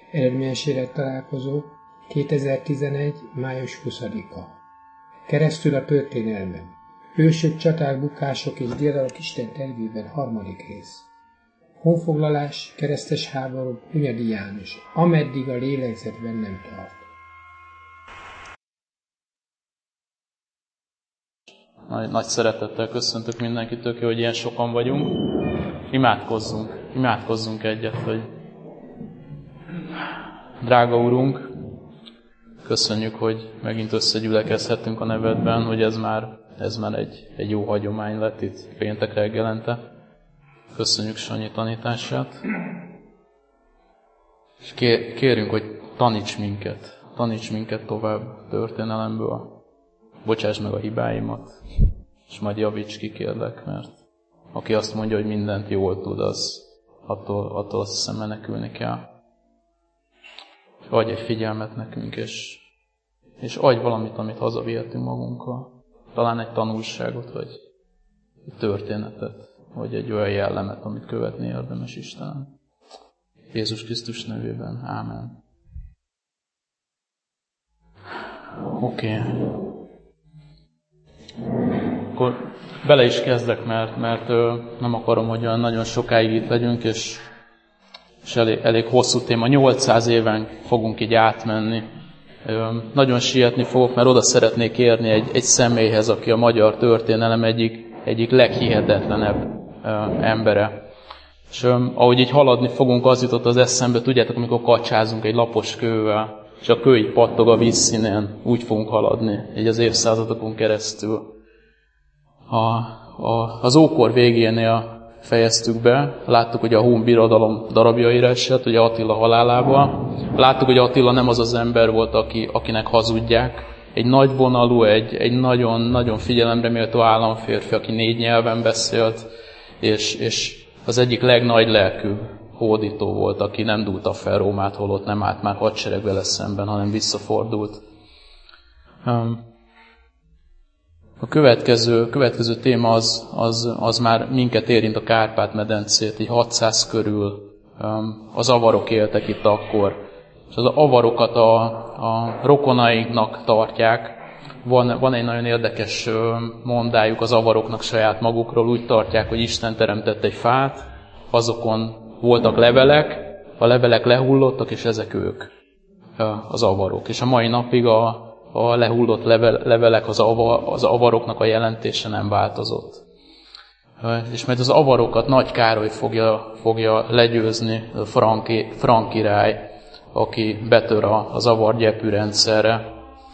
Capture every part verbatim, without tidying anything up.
Eredményes élettalálkozó kétezer-tizenegy. május huszadika. Keresztül a történelmen. Hősök, csaták, bukások és diadalok Isten tervében harmadik rész. Honfoglalás, keresztes háború, Hunyadi János. Ameddig a lélegzet bennem tart. Nagy, nagy szeretettel köszöntök mindenkit, tök jó, hogy ilyen sokan vagyunk. Imádkozzunk, imádkozzunk egyet, hogy drága Urunk, köszönjük, hogy megint összegyülekezhetünk a nevedben, hogy ez már, ez már egy, egy jó hagyomány lett itt péntek reggelente. Köszönjük Sanyi tanítását. És kérünk, hogy taníts minket, taníts minket tovább történelemből. Bocsáss meg a hibáimat, és majd javíts ki, kérlek, mert aki azt mondja, hogy mindent jól tud, az attól, attól azt hiszem menekülni kell. És adj egy figyelmet nekünk, és, és adj valamit, amit hazavihetünk magunkkal. Talán egy tanulságot, vagy egy történetet, vagy egy olyan jellemet, amit követni érdemes Istenem. Jézus Krisztus nevében. Ámen. Oké. Okay. Akkor bele is kezdek, mert, mert nem akarom, hogy olyan nagyon sokáig itt legyünk, és, és elég, elég hosszú téma. nyolcszáz éven fogunk így átmenni. Nagyon sietni fogok, mert oda szeretnék érni egy, egy személyhez, aki a magyar történelem egyik, egyik leghihetetlenebb embere. És ahogy így haladni fogunk, az jutott az eszembe, tudjátok, amikor kacsázunk egy lapos kővel, és a kő így pattog a vízszínén, úgy fogunk haladni, így az évszázadokon keresztül. A, a, az ókor végénél fejeztük be, láttuk, hogy a Hun birodalom darabjaira esett, ugye Attila halálával. Láttuk, hogy Attila nem az az ember volt, aki, akinek hazudják. Egy nagyvonalú, egy, egy nagyon, nagyon figyelemre méltó államférfi, aki négy nyelven beszélt, és, és az egyik legnagy lelkű hódító volt, aki nem dúlta fel Rómát, holott nem állt már hadsereg vele szemben, hanem visszafordult. A következő, következő téma az, az, az már minket érint, a Kárpát-medencét, így hatszáz körül. Az avarok éltek itt akkor. És az avarokat a, a rokonainknak tartják. Van, van egy nagyon érdekes mondájuk az avaroknak saját magukról. Úgy tartják, hogy Isten teremtett egy fát, azokon voltak levelek, a levelek lehullottak, és ezek ők, az avarok. És a mai napig a, a lehullott level, levelek, az, ava, az avaroknak a jelentése nem változott. És mert az avarokat Nagy Károly fogja, fogja legyőzni, a frank, frank király, aki betör az avar gyepű rendszerre,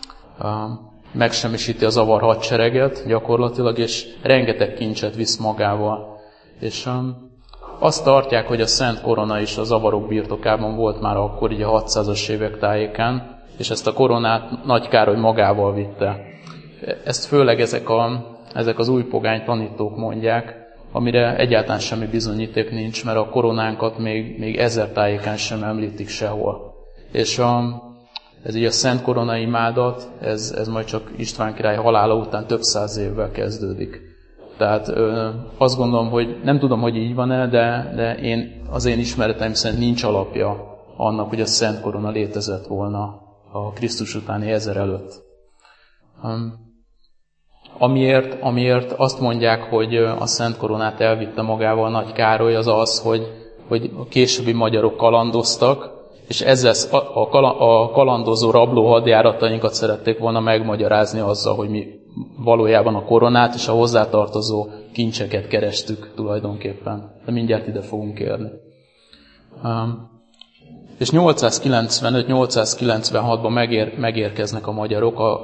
megsemmisíti az avar hadsereget gyakorlatilag, és rengeteg kincset visz magával. És azt tartják, hogy a Szent Korona is az avarok birtokában volt már akkor, így a hatszázas évek tájékán, és ezt a koronát Nagy Károly magával vitte. Ezt főleg ezek, a, ezek az új pogány tanítók mondják, amire egyáltalán semmi bizonyíték nincs, mert a koronánkat még, még ezer tájékán sem említik sehol. És a, ez így a Szent Korona imádat, ez, ez majd csak István király halála után több száz évvel kezdődik. Tehát ö, azt gondolom, hogy nem tudom, hogy így van-e, de, de én, az én ismereteim szerint nincs alapja annak, hogy a Szent Korona létezett volna a Krisztus utáni ezer előtt. Um, amiért, amiért azt mondják, hogy a Szent Koronát elvitte magával Nagy Károly, az az, hogy, hogy a későbbi magyarok kalandoztak, és ezzel a, a, a kalandozó rabló hadjáratainkat szerették volna megmagyarázni azzal, hogy mi valójában a koronát és a hozzátartozó kincseket kerestük tulajdonképpen. De mindjárt ide fogunk érni. Um, és nyolcszázkilencvenöt nyolcszázkilencvenhatban megér, megérkeznek a magyarok. A,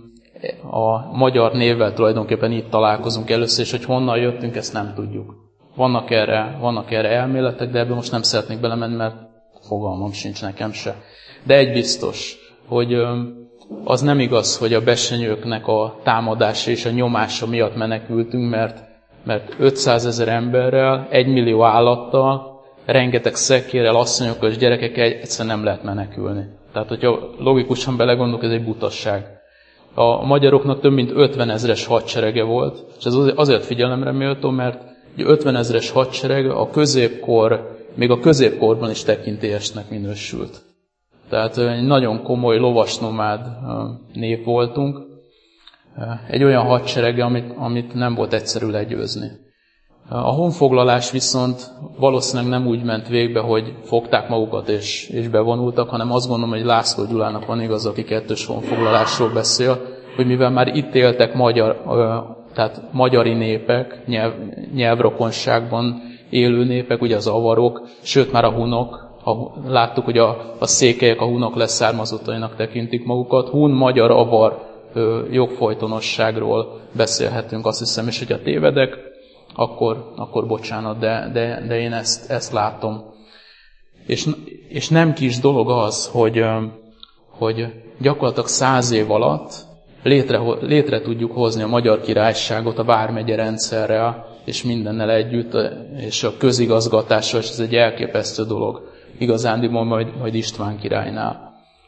a magyar névvel tulajdonképpen itt találkozunk először, és hogy honnan jöttünk, ezt nem tudjuk. Vannak erre, vannak erre elméletek, de ebben most nem szeretnék belemenni, mert fogalmam sincs nekem se. De egy biztos, hogy az nem igaz, hogy a besenyőknek a támadása és a nyomása miatt menekültünk, mert, mert ötszázezer emberrel, egymillió állattal, rengeteg szekérrel, asszonyokkal és gyerekekkel egyszerűen nem lehet menekülni. Tehát, hogyha logikusan belegondolok, ez egy butasság. A magyaroknak több mint ötvenezres hadserege volt, és ez azért figyelemre méltó, mert ötvenezres hadsereg a középkor, még a középkorban is tekintélyesnek minősült. Tehát egy nagyon komoly lovasnomád nép voltunk. Egy olyan hadsereg, amit, amit nem volt egyszerű legyőzni. A honfoglalás viszont valószínűleg nem úgy ment végbe, hogy fogták magukat és, és bevonultak, hanem azt gondolom, hogy László Gyulának van igaz, aki kettős honfoglalásról beszél, hogy mivel már itt éltek magyar, tehát magyari népek, nyelv, nyelvrokonságban élő népek, ugye az avarok, sőt már a hunok, a, láttuk, hogy a, a székelyek a hunok leszármazottainak tekintik magukat, hun, magyar, avar jogfolytonosságról beszélhetünk, azt hiszem, és hogyha tévedek, akkor, akkor bocsánat, de, de, de én ezt, ezt látom. És, és nem kis dolog az, hogy, hogy gyakorlatilag száz év alatt létre, létre tudjuk hozni a Magyar Királyságot a vármegye rendszerrel, és mindennel együtt, és a közigazgatással, és ez egy elképesztő dolog. Igazándiból majd, majd István királynál.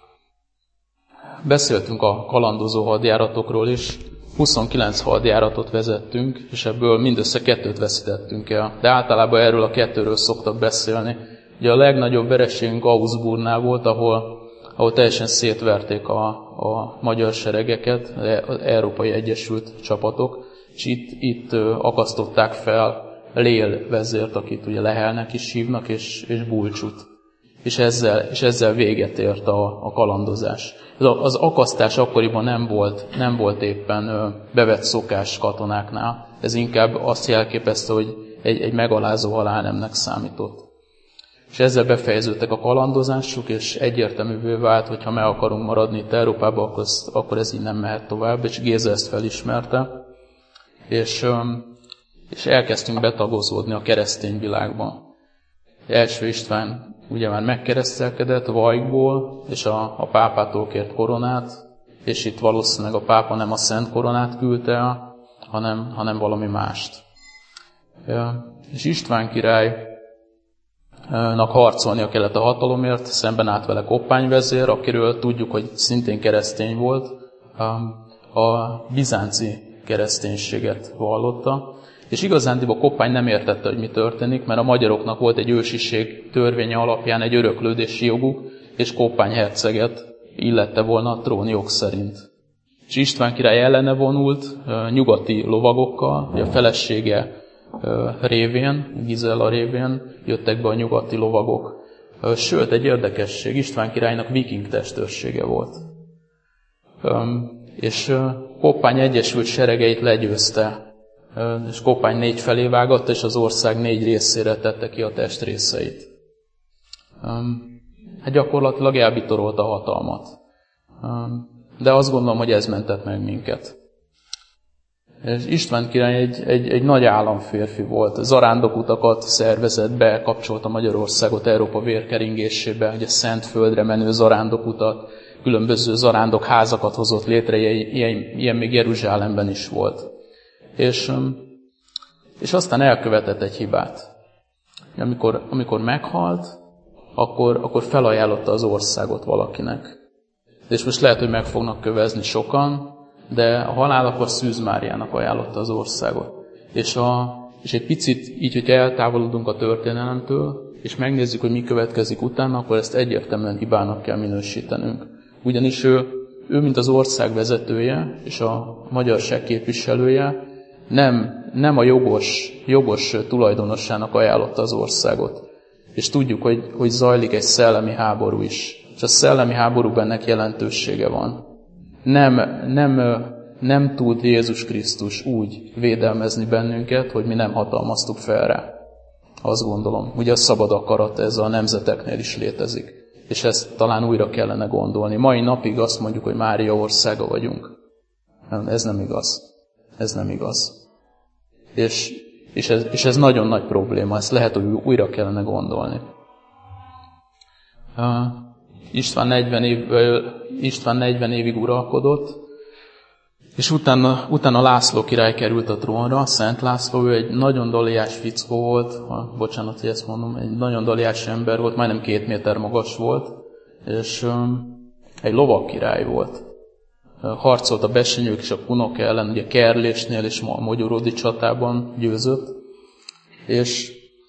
Beszéltünk a kalandozó hadjáratokról is. huszonkilenc hadjáratot vezettünk, és ebből mindössze kettőt veszítettünk el. De általában erről a kettőről szoktak beszélni. Ugye a legnagyobb vereségünk Augsburgnál volt, ahol, ahol teljesen szétverték a, a magyar seregeket, az Európai Egyesült Csapatok, és itt, itt akasztották fel Lél vezért, akit ugye Lehelnek is hívnak, és, és Bulcsut. És ezzel, és ezzel véget ért a, a kalandozás. Az akasztás akkoriban nem volt, nem volt éppen bevett szokás katonáknál. Ez inkább azt jelképezte, hogy egy, egy megalázó halálnemnek számított. És ezzel befejeződtek a kalandozásuk, és egyértelművé vált, hogy ha meg akarunk maradni itt Európában, akkor, akkor ez így nem mehet tovább, és Géza ezt felismerte. És, és elkezdtünk betagozódni a keresztény világban. Első István ugye már megkeresztelkedett Vajkból, és a, a pápától kért koronát, és itt valószínűleg a pápa nem a szent koronát küldte el, hanem, hanem valami mást. És István királynak harcolnia kellett a hatalomért, szemben állt vele Koppány vezér, akiről tudjuk, hogy szintén keresztény volt, a bizánci kereszténységet vallotta. És igazándiból Koppány nem értette, hogy mi történik, mert a magyaroknak volt egy ősiség törvénye alapján egy öröklődési joguk, és Koppány herceget illette volna a trónjog szerint. És István király ellene vonult nyugati lovagokkal, a felesége révén, Gizella révén jöttek be a nyugati lovagok. Sőt, egy érdekesség, István királynak viking testőrsége volt. És Koppány egyesült seregeit legyőzte, és Koppány négy felé vágatta, és az ország négy részére tette ki a testrészeit. Hát gyakorlatilag elbitorolt a hatalmat. De azt gondolom, hogy ez mentett meg minket. És István király egy, egy, egy nagy államférfi volt. Zarándokutakat szervezett be, kapcsolta Magyarországot Európa vérkeringésébe, ugye Szentföldre menő zarándokutat, különböző zarándokházakat hozott létre, ilyen, ilyen még Jeruzsálemben is volt. És, és aztán elkövetett egy hibát. Amikor, amikor meghalt, akkor, akkor felajánlotta az országot valakinek. És most lehet, hogy meg fognak kövezni sokan, de a halálakor Szűz Máriának ajánlotta az országot. És, a, és egy picit így, hogyha eltávolodunk a történelemtől, és megnézzük, hogy mi következik utána, akkor ezt egyértelműen hibának kell minősítenünk. Ugyanis ő, ő mint az ország vezetője, és a magyarság képviselője, nem, nem a jogos, jogos tulajdonossának ajánlotta az országot. És tudjuk, hogy, hogy zajlik egy szellemi háború is. És a szellemi háborúban ennek jelentősége van. Nem, nem, nem tud Jézus Krisztus úgy védelmezni bennünket, hogy mi nem hatalmaztuk fel rá. Azt gondolom. Ugye a szabad akarat ez a nemzeteknél is létezik. És ezt talán újra kellene gondolni. Mai napig azt mondjuk, hogy Mária országa vagyunk. Nem, ez nem igaz. Ez nem igaz. És, és, ez, és ez nagyon nagy probléma. Ezt lehet, hogy újra kellene gondolni. Uh, István negyven, év, István negyven évig uralkodott, és utána, utána László király került a trónra, Szent László, ő egy nagyon daliás fickó volt, ha, bocsánat, hogy ezt mondom, egy nagyon daliás ember volt, majdnem két méter magas volt, és um, egy lovag király volt. Harcolt a besenyők és a punok ellen, ugye Kerlésnél és a Mogyorodi csatában győzött, és,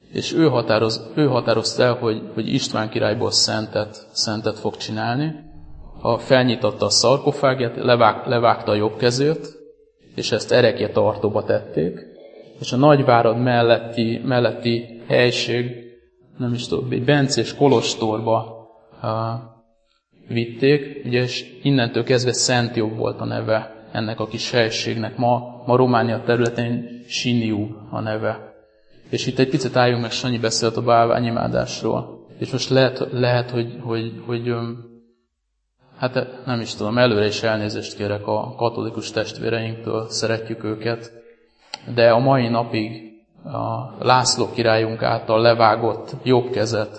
és ő, határoz, ő határozta el, hogy, hogy István királyból szentet, szentet fog csinálni. Ha felnyitotta a szarkofágját, levág, levágta a jobb kezét, és ezt erekje tartóba tették, és a Nagyvárad melletti, melletti helység, nem is tudom, egy bencés kolostorba uh, vitték, ugye, és innentől kezdve Szent Jobb volt a neve ennek a kis helységnek. Ma, ma Románia területén Siniu a neve. És itt egy picit álljunk meg, Sanyi beszélt a bálványimádásról. És most lehet, lehet hogy, hogy, hogy hát nem is tudom, előre is elnézést kérek a katolikus testvéreinktől, szeretjük őket, de a mai napig a László királyunk által levágott jobb kezet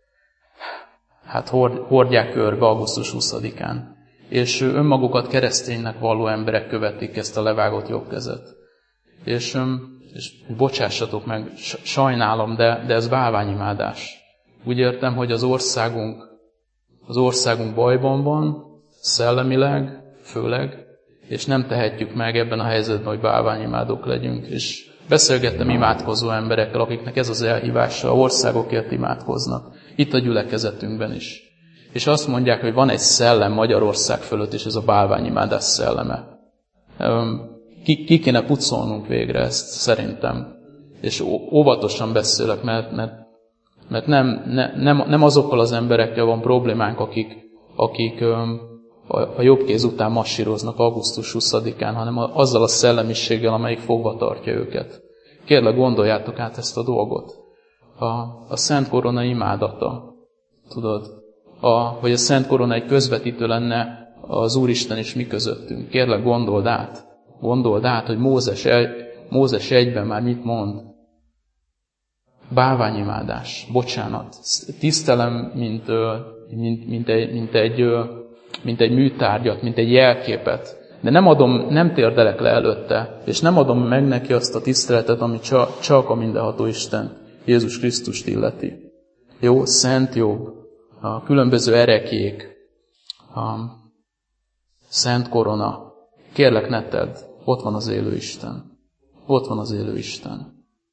hát hordják körbe augusztus huszadikán. És önmagukat kereszténynek valló emberek követik ezt a levágott jobb kezet. És, és bocsássatok meg, sajnálom, de, de ez bálványimádás. Úgy értem, hogy az országunk, az országunk bajban van, szellemileg, főleg, és nem tehetjük meg ebben a helyzetben, hogy bálványimádók legyünk. És beszélgettem imádkozó emberekkel, akiknek ez az elhívása, a országokért imádkoznak. Itt a gyülekezetünkben is. És azt mondják, hogy van egy szellem Magyarország fölött, és ez a bálványimádás szelleme. Ki, ki kéne pucolnunk végre ezt, szerintem. És óvatosan beszélek, mert, mert, mert nem, ne, nem, nem azokkal az emberekkel van problémánk, akik, akik a, a jobb kéz után massíroznak augusztus huszadikán, hanem azzal a szellemiséggel, amelyik fogva tartja őket. Kérlek, gondoljátok át ezt a dolgot. A, a Szent Korona imádata, tudod, a, hogy a Szent Korona egy közvetítő lenne az Úristen és mi közöttünk. Kérlek, gondold át, gondold át, hogy Mózes, el, Mózes egyben már mit mond. Bálványimádás, bocsánat, tisztelem, mint, mint, mint, egy, mint, egy, mint egy műtárgyat, mint egy jelképet, de nem adom, nem térdelek le előtte, és nem adom meg neki azt a tiszteletet, ami csak, csak a mindenható Isten, Jézus Krisztust illeti. Jó, Szent Jobb, a különböző erekjék, a Szent Korona. Kérlek, ne tedd, ott van az élő Isten. Ott van az élő Isten.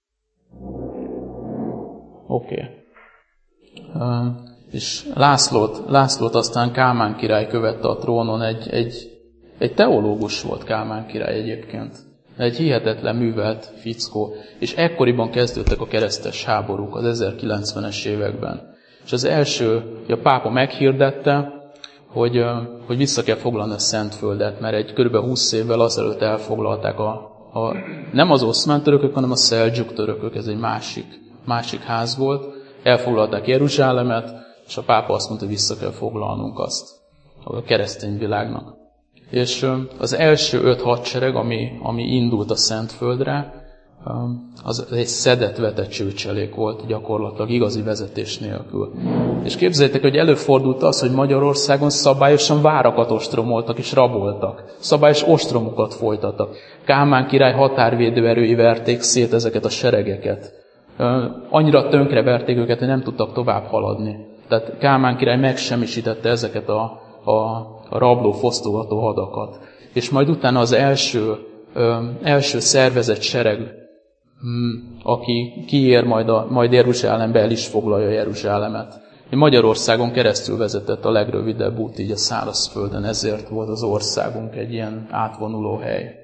Oké. Okay. Uh, és Lászlót, Lászlót aztán Kálmán király követte a trónon, egy, egy, egy teológus volt Kálmán király egyébként. Egy hihetetlen művelt fickó. És ekkoriban kezdődtek a keresztes háborúk az ezerkilencvenes években. És az első, a pápa meghirdette, hogy, hogy vissza kell foglalni a Szentföldet, mert egy kb. húsz évvel azelőtt elfoglalták a, a, nem az oszmán törökök, hanem a szeldzsuk törökök, ez egy másik, másik ház volt. Elfoglalták Jeruzsálemet, és a pápa azt mondta, hogy vissza kell foglalnunk azt a keresztény világnak. És az első öt hadsereg, ami, ami indult a Szentföldre, az egy szedett, vetett csőcselék volt gyakorlatilag, igazi vezetés nélkül. És képzeljétek, hogy előfordult az, hogy Magyarországon szabályosan várakat ostromoltak és raboltak. Szabályos ostromokat folytattak. Kálmán király határvédő erői verték szét ezeket a seregeket. Annyira tönkreverték őket, hogy nem tudtak tovább haladni. Tehát Kálmán király megsemmisítette ezeket a, a, a rabló, fosztogató hadakat. És majd utána az első, ö, első szervezett sereg, aki kiér majd, a, majd Jeruzsálembe, el is foglalja Jeruzsálemet. Magyarországon keresztül vezetett a legrövidebb út így a szárazföldön, ezért volt az országunk egy ilyen átvonuló hely.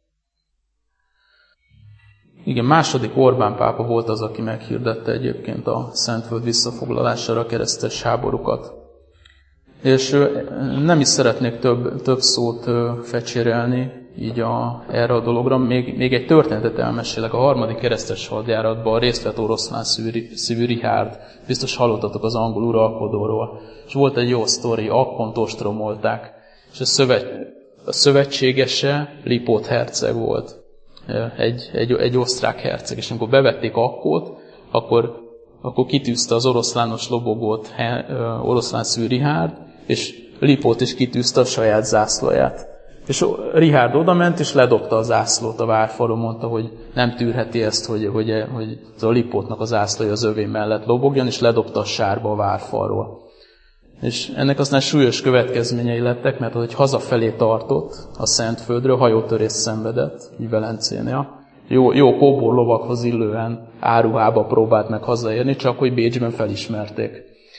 Igen, második Orbán pápa volt az, aki meghirdette egyébként a Szentföld visszafoglalására a keresztes háborúkat. És nem is szeretnék több, több szót fecsérelni így a, erre a dologra. Még, még egy történetet elmesélek. A harmadik keresztes hadjáratban részt vett oroszlán szívű Richárd. Biztos hallottatok az angol uralkodóról. És volt egy jó sztori, Akkont ostromolták. És a, szövet, a szövetségese Lipót herceg volt. Egy, egy, egy osztrák herceg. És amikor bevették Akkót, akkor, akkor kitűzte az oroszlános lobogót he, oroszlán szívű Richárd, és Lipót is kitűzte a saját zászlóját. És Richárd odament, és ledobta a zászlót a várfalon, mondta, hogy nem tűrheti ezt, hogy, hogy, hogy az a Lipótnak a zászlója az övé mellett lobogjon, és ledobta a sárba a várfalról. És ennek aztán súlyos következményei lettek, mert hogy hazafelé tartott a Szentföldről, hajótörést szenvedett, így Velencénél, jó, jó kóbor lovakhoz illően áruhába próbált meg hazaérni, csak hogy Bécsben felismerték.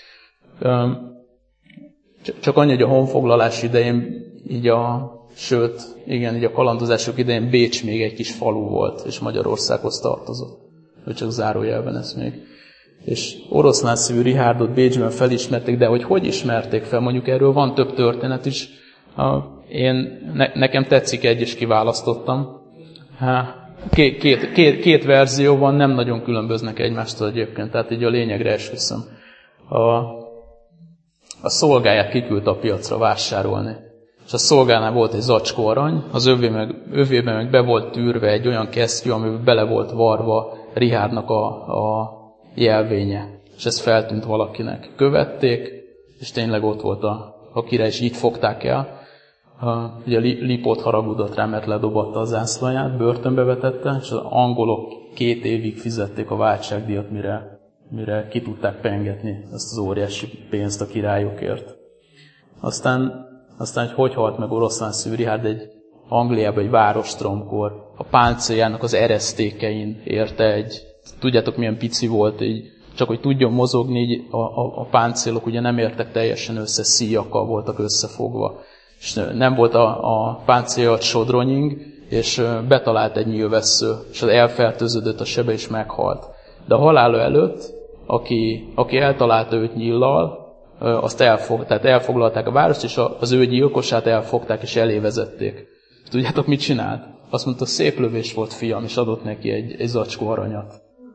Csak annyi, hogy a honfoglalás idején, így a, sőt, igen, így a kalandozások idején Bécs még egy kis falu volt, és Magyarországhoz tartozott. Ő csak zárójelben ezt még. És oroszlánszívű Rihárdot Bécsben felismerték, de hogy hogy ismerték fel, mondjuk erről van több történet is. Én, ne, nekem tetszik egy, és kiválasztottam. Két, két, két, két verzió van, nem nagyon különböznek egymástól egyébként, tehát így a lényegre esküszöm. A, a szolgáját kiküldte a piacra vásárolni. És a szolgánál volt egy zacskó arany, az övé meg, övében meg be volt tűrve egy olyan kesztyű, amiben bele volt varva Rihárdnak a, a jelvénye. És ez feltűnt valakinek. Követték, és tényleg ott volt a, a király, és így fogták el. Uh, ugye Lipót haragudott rá, mert ledobatta a zászlaját, börtönbe vetette, és az angolok két évig fizették a váltságdíjat, mire, mire ki tudták pengetni ezt az óriási pénzt a királyokért. Aztán, aztán hogy, hogy halt meg oroszlánszívű Richárd egy Angliában egy várostromkor, a páncéljának az eresztékein érte egy, tudjátok milyen pici volt, így, csak hogy tudjon mozogni, így a, a, a páncélok ugye nem értek teljesen össze, szíjakkal voltak összefogva. És nem volt a, a páncéljat sodronying, és betalált egy nyílvessző, és az elfertőződött a sebe, és meghalt. De a halála előtt, aki, aki eltalálta őt nyíllal, azt elfog, tehát elfoglalták a várost, és az ő gyilkosát elfogták, és elévezették. Tudjátok, mit csinált? Azt mondta, szép lövés volt, fiam, és adott neki egy, egy zacskó aranyat.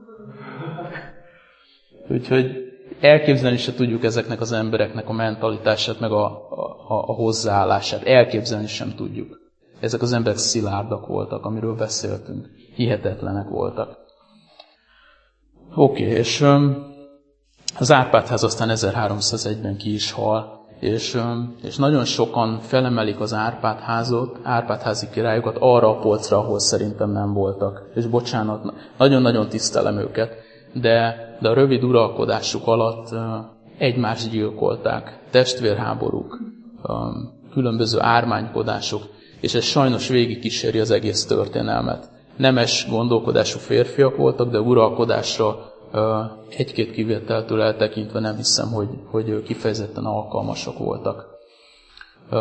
Úgyhogy elképzelni se tudjuk ezeknek az embereknek a mentalitását, meg a, a, a hozzáállását. Elképzelni sem tudjuk. Ezek az emberek szilárdak voltak, amiről beszéltünk. Hihetetlenek voltak. Oké, okay, és um, az Árpád-ház aztán ezerháromszázegyben ki is hal, és, um, és nagyon sokan felemelik az Árpád-házot, Árpád-házi királyokat arra a polcra, ahol szerintem nem voltak. És bocsánat, nagyon-nagyon tisztelem őket, de, de a rövid uralkodásuk alatt uh, egymást gyilkolták, testvérháborúk, um, különböző ármánykodások, és ez sajnos végigkíséri az egész történelmet. Nemes gondolkodású férfiak voltak, de uralkodásra uh, egy-két kivételtől eltekintve nem hiszem, hogy, hogy kifejezetten alkalmasak voltak. Uh,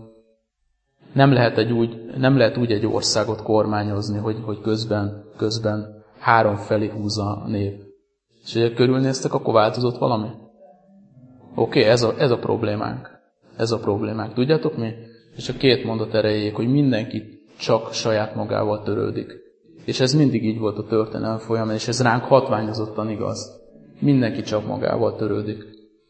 nem, lehet egy úgy, nem lehet úgy egy országot kormányozni, hogy, hogy közben, közben három felé húzza a nép. És ugye körülnéztek, akkor változott valami? Oké, okay, ez, a, ez a problémánk. Ez a problémánk. Tudjátok mi? És a két mondat erejéig, hogy mindenki csak saját magával törődik. És ez mindig így volt a történelem folyamán, és ez ránk hatványozottan igaz. Mindenki csak magával törődik.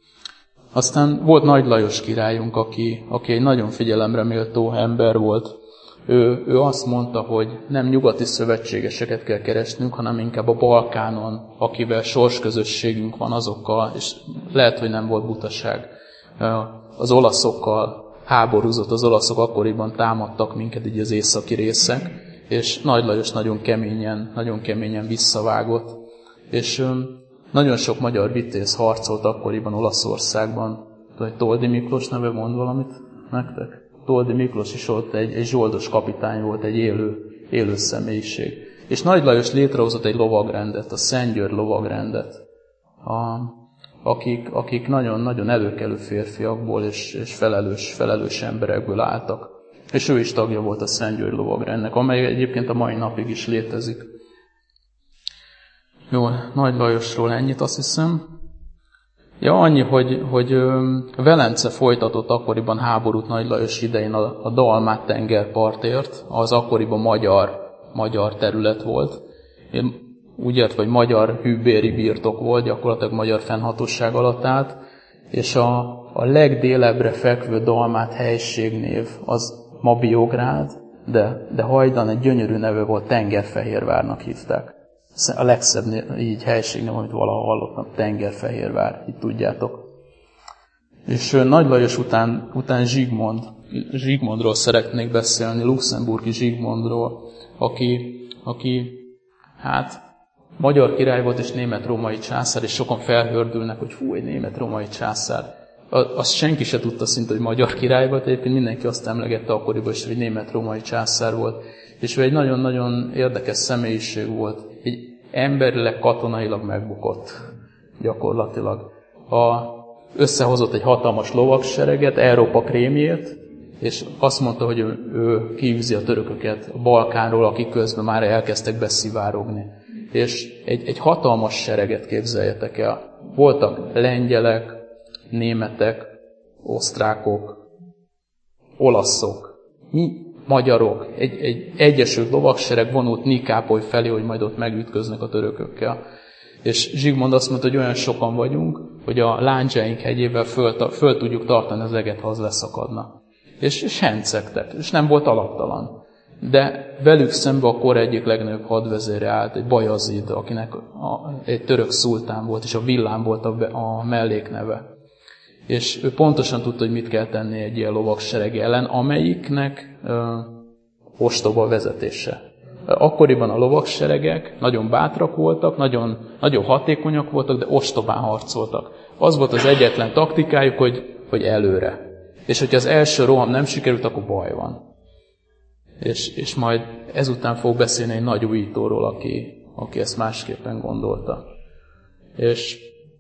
Aztán volt Nagy Lajos királyunk, aki, aki egy nagyon figyelemre méltó ember volt. Ő, ő azt mondta, hogy nem nyugati szövetségeseket kell keresnünk, hanem inkább a Balkánon, akivel sorsközösségünk van azokkal, és lehet, hogy nem volt butaság. Az olaszokkal háborúzott, az olaszok akkoriban támadtak minket így az északi részek, és Nagy Lajos nagyon keményen, nagyon keményen visszavágott. És nagyon sok magyar vitéz harcolt akkoriban Olaszországban. Toldi Miklós neve mond valamit nektek? Toldi Miklós is ott egy, egy zsoldos kapitány volt, egy élő, élő személyiség. És Nagy Lajos létrehozott egy lovagrendet, a Szentgyörgy lovagrendet, a, akik, akik nagyon-nagyon előkelő férfiakból és, és felelős, felelős emberekből álltak. És ő is tagja volt a Szentgyörgy lovagrendnek, amely egyébként a mai napig is létezik. Jó, Nagy Lajosról ennyit, azt hiszem. Ja, annyi, hogy, hogy Velence folytatott akkoriban háborút Nagy Lajos idején a, a Dalmát tengerpartért, az akkoriban magyar, magyar terület volt. Úgy ért, hogy magyar hűbéri birtok volt, gyakorlatilag magyar fennhatóság alatt állt, és a, a legdélebbre fekvő Dalmát helységnév az ma Biográd, de, de hajdan egy gyönyörű neve volt, Tengerfehérvárnak hívták. A legszebb így helységnév, amit valaha hallottam, Tengerfehérvár, így tudjátok. És Nagy Lajos után, után Zsigmond, Zsigmondról szeretnék beszélni, luxemburgi Zsigmondról, aki, aki hát magyar király volt és német-római császár, és sokan felhördülnek, hogy hú, egy német-római császár. azt senki se tudta szinte, hogy magyar király volt, egyébként mindenki azt emlegette akkoriban is, hogy német-római császár volt. És ő egy nagyon-nagyon érdekes személyiség volt. Egy emberileg, katonailag megbukott gyakorlatilag. A, összehozott egy hatalmas lovagsereget, Európa krémjét, és azt mondta, hogy ő, ő kiűzi a törököket a Balkánról, akik közben már elkezdtek beszivárogni. És egy, egy hatalmas sereget képzeljetek el. Voltak lengyelek, németek, osztrákok, olaszok, mi magyarok, egy, egy egyesült lovagsereg vonult Nikápoly felé, hogy majd ott megütköznek a törökökkel. És Zsigmond azt mondta, hogy olyan sokan vagyunk, hogy a Lándzsáink hegyével föl, föl tudjuk tartani az eget, ha az leszakadna. És, és hencegtek, és nem volt alaptalan. De velük szembe a kor egyik legnagyobb hadvezére állt, egy Bajazid, akinek a, egy török szultán volt, és a Villám volt a, a mellékneve. És ő pontosan tudta, hogy mit kell tenni egy ilyen lovagsereg ellen, amelyiknek ö, ostoba vezetése. Akkoriban a lovagseregek nagyon bátrak voltak, nagyon, nagyon hatékonyak voltak, de ostobán harcoltak. Az volt az egyetlen taktikájuk, hogy, hogy előre. És hogyha az első roham nem sikerült, akkor baj van. És, és majd ezután fog beszélni egy nagy újítóról, aki, aki ezt másképpen gondolta. És,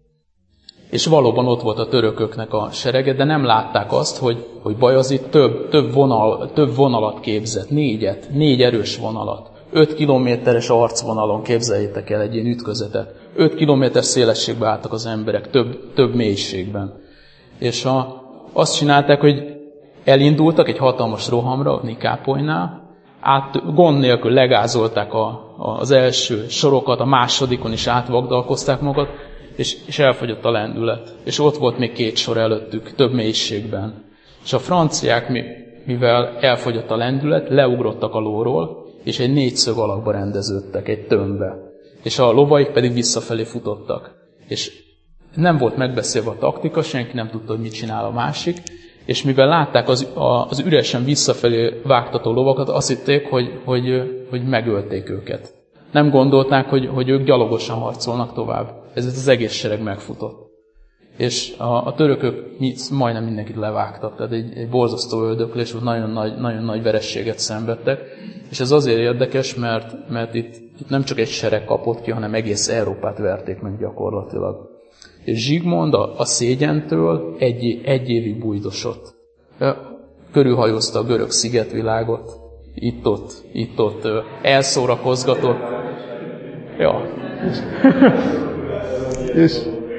és valóban ott volt a törököknek a serege, de nem látták azt, hogy, hogy Bajazid több, több, vonal, több vonalat képzett, négyet, négy erős vonalat. Öt kilométeres arcvonalon képzeljétek el egy ilyen ütközetet. Öt kilométer szélességbe álltak az emberek, több, több mélységben. És a, azt csinálták, hogy elindultak egy hatalmas rohamra Nikápolynál, át, gond nélkül legázolták a, a, az első sorokat, a másodikon is átvagdalkozták magat, és, és elfogyott a lendület. És ott volt még két sor előttük, több mélységben. És a franciák, mivel elfogyott a lendület, leugrottak a lóról, és egy négyszög alakba rendeződtek, egy tömbbe. És a lovaik pedig visszafelé futottak. És nem volt megbeszélve a taktika, senki nem tudta, hogy mit csinál a másik, és mivel látták az, az üresen visszafelé vágtató lovakat, azt hitték, hogy, hogy, hogy megölték őket. Nem gondolták, hogy, hogy ők gyalogosan harcolnak tovább. Ez az egész sereg megfutott. És a, a törökök majdnem mindenkit levágtak, tehát egy, egy borzasztó öldöklés volt, nagyon nagy, nagyon nagy verességet szenvedtek. És ez azért érdekes, mert, mert itt, itt nem csak egy sereg kapott ki, hanem egész Európát verték meg gyakorlatilag. És Zsigmond a, a szégyentől egy, egy évig bújdosott. Körülhajózta a görög szigetvilágot, itt-ott, itt-ott elszórakozgatott. Ja. És,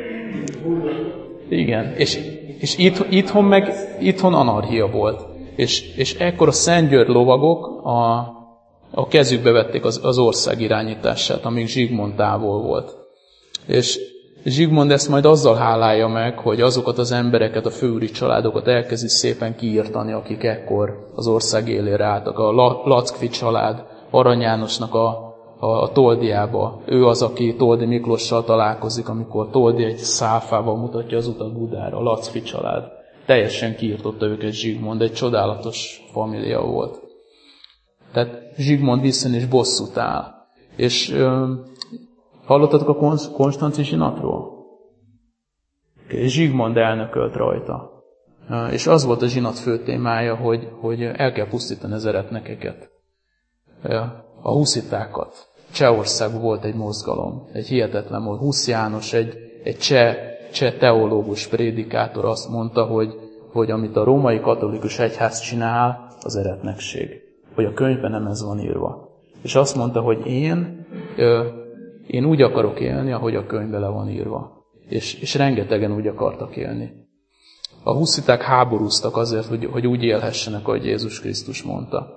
igen, és, és itt, itthon meg itthon anarchia volt. És, és ekkor a Szentgyörgy lovagok a, a kezükbe vették az, az ország irányítását, amíg Zsigmond távol volt. És Zsigmond ezt majd azzal hálálja meg, hogy azokat az embereket, a főúri családokat elkezdi szépen kiírtani, akik ekkor az ország élére álltak. A Lackfi család, Arany Jánosnak a, a, a Toldiába. Ő az, aki Toldi Miklossal találkozik, amikor Toldi egy száfával mutatja az utat Budára, a Lackfi család. Teljesen kiírtotta őket Zsigmond, egy csodálatos família volt. Tehát Zsigmond visszajön és bosszút áll. És ö, hallottatok a konstanci zsinatról? Zsigmond elnökölt rajta. És az volt a zsinat fő témája, hogy, hogy el kell pusztítani az eretnekeket. A huszitákat. Csehországban volt egy mozgalom, egy hihetetlen volt. Husz János, egy, egy cseh, cseh teológus, prédikátor azt mondta, hogy, hogy amit a római katolikus egyház csinál, az eretnekség. Hogy a könyvben nem ez van írva. És azt mondta, hogy én... Ö, Én úgy akarok élni, ahogy a könyvben le van írva. És, és rengetegen úgy akartak élni. A husziták háborúztak azért, hogy, hogy úgy élhessenek, ahogy Jézus Krisztus mondta.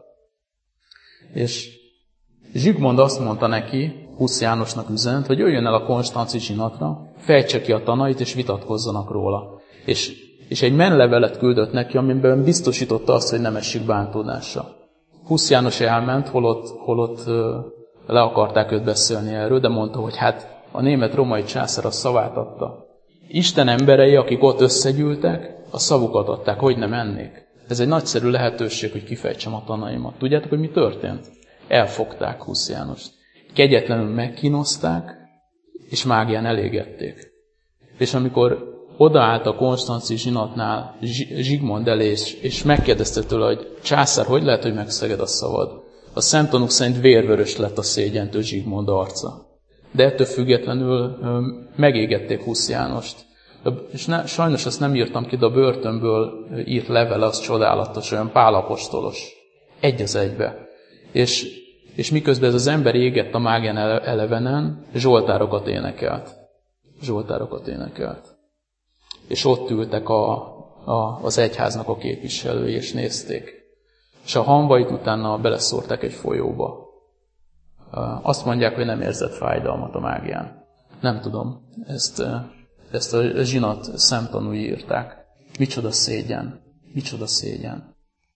És Zsigmond azt mondta neki, Husz Jánosnak üzenet, hogy jöjjön el a konstanci zsinatra, fejtse ki a tanait, és vitatkozzanak róla. És, és egy menlevelet küldött neki, amiben biztosította azt, hogy nem esik bántódásra. Husz János elment, holott, holott le akarták őt beszélni erről, de mondta, hogy hát a német-római császár a szavát adta. Isten emberei, akik ott összegyűltek, a szavukat adták, hogy nem ennék. Ez egy nagyszerű lehetőség, hogy kifejtsem a tanaimat. Tudjátok, hogy mi történt? Elfogták Husz Jánost. Kegyetlenül megkínozták, és mágián elégették. És amikor odaállt a konstanci zsinatnál Zsigmond elé, és megkérdezte tőle, hogy császár, hogy lehet, hogy megszeged a szavad? A szemtanúk szerint vérvörös lett a szégyentől Zsigmond arca. De ettől függetlenül megégették Husz Jánost. És ne, sajnos ezt nem írtam ki, de a börtönből írt levele, az csodálatos, olyan Pál apostolos. Egy az egybe. És, és miközben ez az ember égett a mágián elevenen, zsoltárokat énekelt. Zsoltárokat énekelt. És ott ültek a, a, az egyháznak a képviselői, és nézték. És a hamvait utána beleszórták egy folyóba. Azt mondják, hogy nem érzett fájdalmat a mágián. Nem tudom. Ezt, ezt a zsinat szemtanúi írták. Micsoda szégyen. Micsoda szégyen.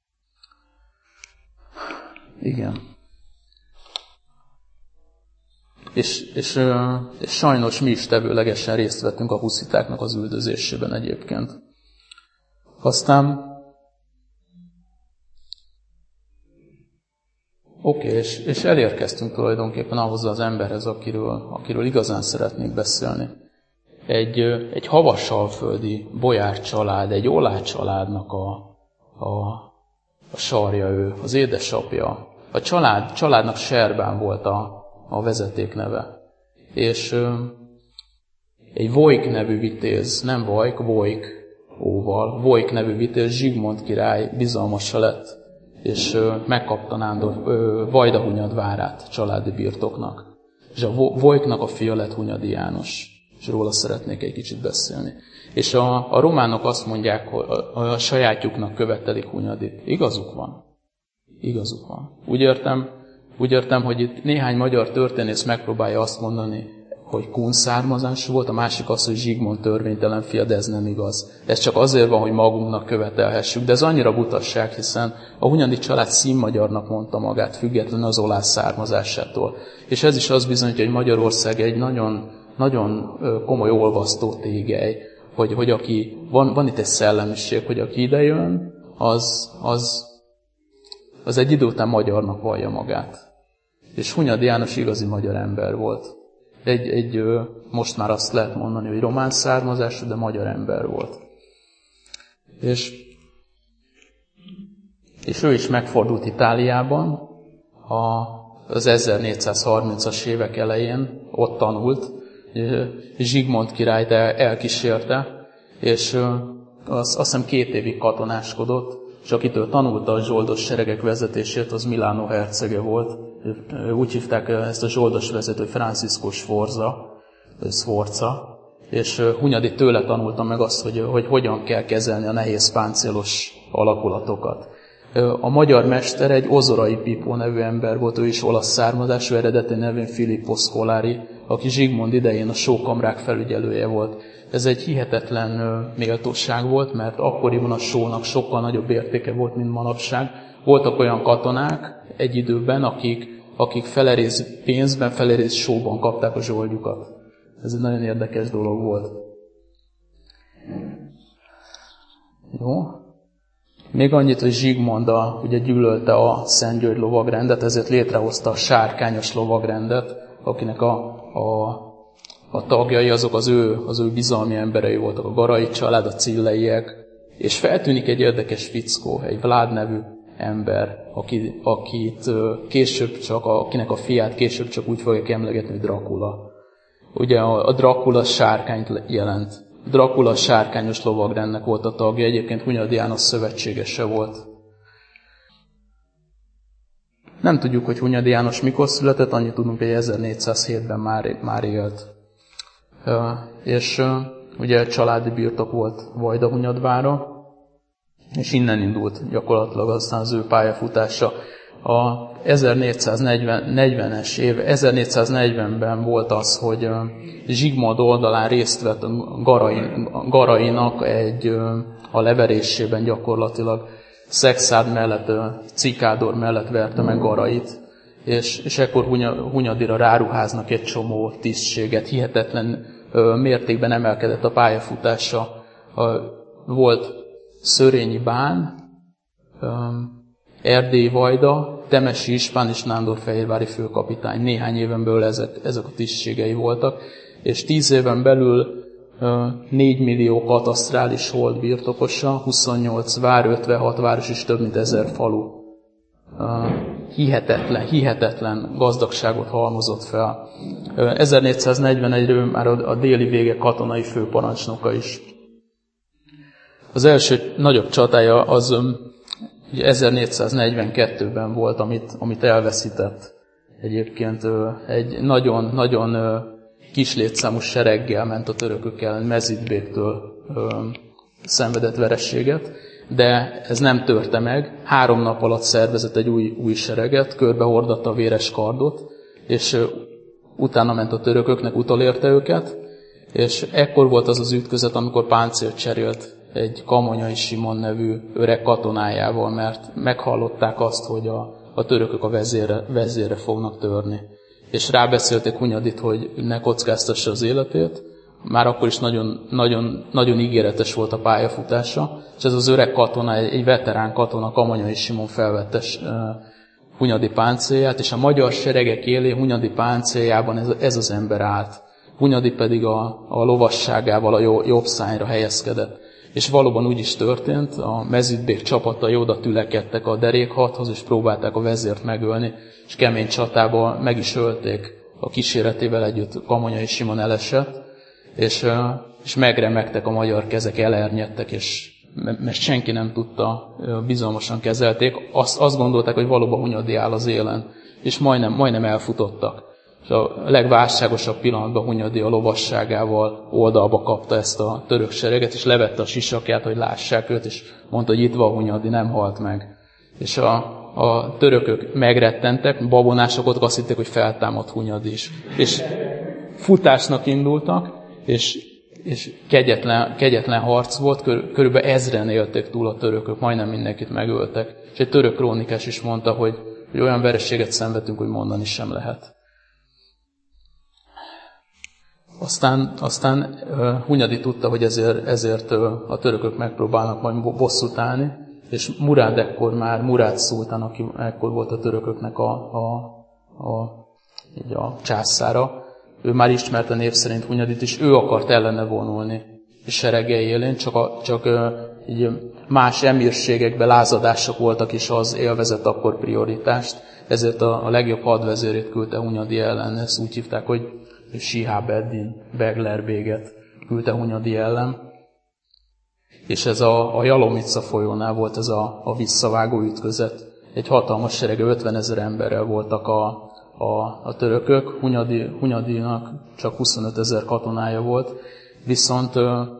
Igen. És, és, és sajnos mi is tevőlegesen részt vettünk a huszitáknak az üldözésében egyébként. Aztán Oké, okay, és, és elérkeztünk tulajdonképpen ahhoz az emberhez, akiről, akiről igazán szeretnék beszélni. Egy, egy havasalföldi bolyár család, egy olá családnak a, a, a sarja ő, az édesapja. A család, családnak Serbán volt a, a vezetékneve. És ö, egy Vojk nevű vitéz, nem Vajk, Vojk óval, Vojk nevű vitéz Zsigmond király bizalmasa lett, és ö, megkapta Nándor ö, Vajdahunyad várát családi birtoknak. És a Vojknak a fia lett Hunyadi János, és róla szeretnék egy kicsit beszélni. És a, a románok azt mondják, hogy a, a sajátjuknak követelik Hunyadit. Igazuk van. Igazuk van. Úgy értem, úgy értem, hogy itt néhány magyar történész megpróbálja azt mondani, hogy kun származású volt, a másik az, hogy Zsigmond törvénytelen fia, de ez nem igaz. Ez csak azért van, hogy magunknak követelhessük, de ez annyira butasság, hiszen a Hunyadi család színmagyarnak mondta magát, függetlenül az olász származásától. És ez is az bizonyítja, hogy Magyarország egy nagyon, nagyon komoly olvasztó tégely, hogy, hogy aki, van, van itt egy szellemiség, hogy aki idejön, az, az, az egy idő után magyarnak vallja magát. És Hunyadi János igazi magyar ember volt. Egy, egy, most már azt lehet mondani, hogy román származású, de magyar ember volt. És, és ő is megfordult Itáliában a, az ezernégyszázharmincas évek elején, ott tanult, Zsigmond királyt elkísérte, és azt, azt hiszem két évig katonáskodott, és akitől tanulta a zsoldos seregek vezetését, az Milánó hercege volt. Úgy hívták ezt a zsoldos vezető Francisco Sforza, Sforza, és Hunyadi tőle tanulta meg azt, hogy, hogy hogyan kell kezelni a nehéz páncélos alakulatokat. A magyar mester egy Ozorai Pipó nevű ember volt, ő is olasz származású, eredeti nevén Filippo Scolari, aki Zsigmond idején a sókamrák felügyelője volt. Ez egy hihetetlen méltóság volt, mert akkoriban a sónak sokkal nagyobb értéke volt, mint manapság. Voltak olyan katonák egy időben, akik, akik felerész pénzben, felerész sóban kapták a zsoldjukat. Ez egy nagyon érdekes dolog volt. Jó. Még annyit, hogy Zsigmond a, ugye gyűlölte a Szentgyörgy lovagrendet, ezért létrehozta a sárkányos lovagrendet, akinek a, a, a tagjai azok az ő, az ő bizalmi emberei voltak, a Garai család, a Cilleiek, és feltűnik egy érdekes fickó, egy Vlád nevű ember, aki, akit később csak, akinek a fiát később csak úgy fogják emlegetni, hogy Dracula. Ugye a, a Dracula sárkányt jelent. Dracula sárkányos lovagrendnek volt a tagja, egyébként Hunyadi János szövetségese volt. Nem tudjuk, hogy Hunyadi János mikor született, annyit tudunk, hogy ezernégyszázhétben már, már élt. És ugye családi birtok volt Vajdahunyadvára, és innen indult gyakorlatilag aztán az ő pályafutása. A ezernégyszáznegyvenes év, ezernégyszáznegyvenben volt az, hogy Zsigmond oldalán részt vett Garai, Garainak egy, a leverésében gyakorlatilag Szekszárd mellett, Cikádor mellett verte meg Garait, és, és ekkor Hunyadira ráruháznak egy csomó tisztséget, hihetetlen mértékben emelkedett a pályafutása. Volt Szörényi bán, Erdélyi Vajda, Temesi Ispán és Nándorfehérvári főkapitány. Néhány éven belül ezek, ezek a tisztségei voltak, és tíz éven belül négy millió katasztrális hold birtokosa, huszonnyolc vár, ötvenhat város és több mint ezer falu. Hihetetlen, hihetetlen gazdagságot halmozott fel. ezernégyszáznegyvenegyről már a déli vége katonai főparancsnoka is. Az első nagyobb csatája az ezernégyszáznegyvenkettőben volt, amit, amit elveszített. Egyébként egy nagyon-nagyon kis létszámú sereggel ment a törökök ellen, Mezitbéktől szenvedett vereséget, de ez nem törte meg. Három nap alatt szervezett egy új, új sereget, körbehordatta a véres kardot, és utána ment a törököknek, utolérte őket, és ekkor volt az az ütközet, amikor páncélt cserélt egy Kamonyai Simon nevű öreg katonájával, mert meghallották azt, hogy a, a törökök a vezérre, vezérre fognak törni. És rábeszélték Hunyadit, hogy ne kockáztassa az életét. Már akkor is nagyon, nagyon, nagyon ígéretes volt a pályafutása, és ez az öreg katona, egy veterán katona, Kamonyai Simon felvette uh, Hunyadi páncélját, és a magyar seregek élén Hunyadi páncéljában ez, ez az ember állt. Hunyadi pedig a, a lovasságával a jó, jobb szárnyra helyezkedett. És valóban úgy is történt, a Mezitbék csapatai oda tülekedtek a derékhadhoz, és próbálták a vezért megölni, és kemény csatában meg is ölték. A kíséretével együtt Kamonyai Simon elesett, és, és megremegtek a magyar kezek, elernyedtek, és mert senki nem tudta, bizalmasan kezelték. Azt, azt gondolták, hogy valóban Hunyadi áll az élen, és majdnem, majdnem elfutottak. És a legválságosabb pillanatban Hunyadi a lovasságával oldalba kapta ezt a török sereget, és levette a sisakját, hogy lássák őt, és mondta, hogy itt van Hunyadi, nem halt meg. És a, a törökök megrettentek, babonások ott azt hitték, hogy feltámad Hunyadi is. És futásnak indultak, és, és kegyetlen, kegyetlen harc volt, kör, körülbelül ezren élték túl a törökök, majdnem mindenkit megöltek. És egy török krónikás is mondta, hogy, hogy olyan vereséget szenvedtünk, hogy mondani sem lehet. Aztán, aztán uh, Hunyadi tudta, hogy ezért, ezért uh, a törökök megpróbálnak majd bosszút állni, és Murád ekkor már, Murád szultán, aki ekkor volt a törököknek a, a, a, így a császára, ő már ismerte név szerint Hunyadit, és ő akart ellene vonulni, és seregei élén, csak, a, csak uh, így más emírségekben lázadások voltak, és az élvezett akkor prioritást, ezért a, a legjobb hadvezérét küldte Hunyadi ellen, ezt úgy hívták, hogy Sihab Eddin Beglerbéget küldte Hunyadi ellen, és ez a, a Jalomica folyónál volt ez a, a visszavágó ütközet. Egy hatalmas serege, ötvenezer emberrel voltak a, a, a törökök, Hunyadi, Hunyadinak csak huszonötezer katonája volt, viszont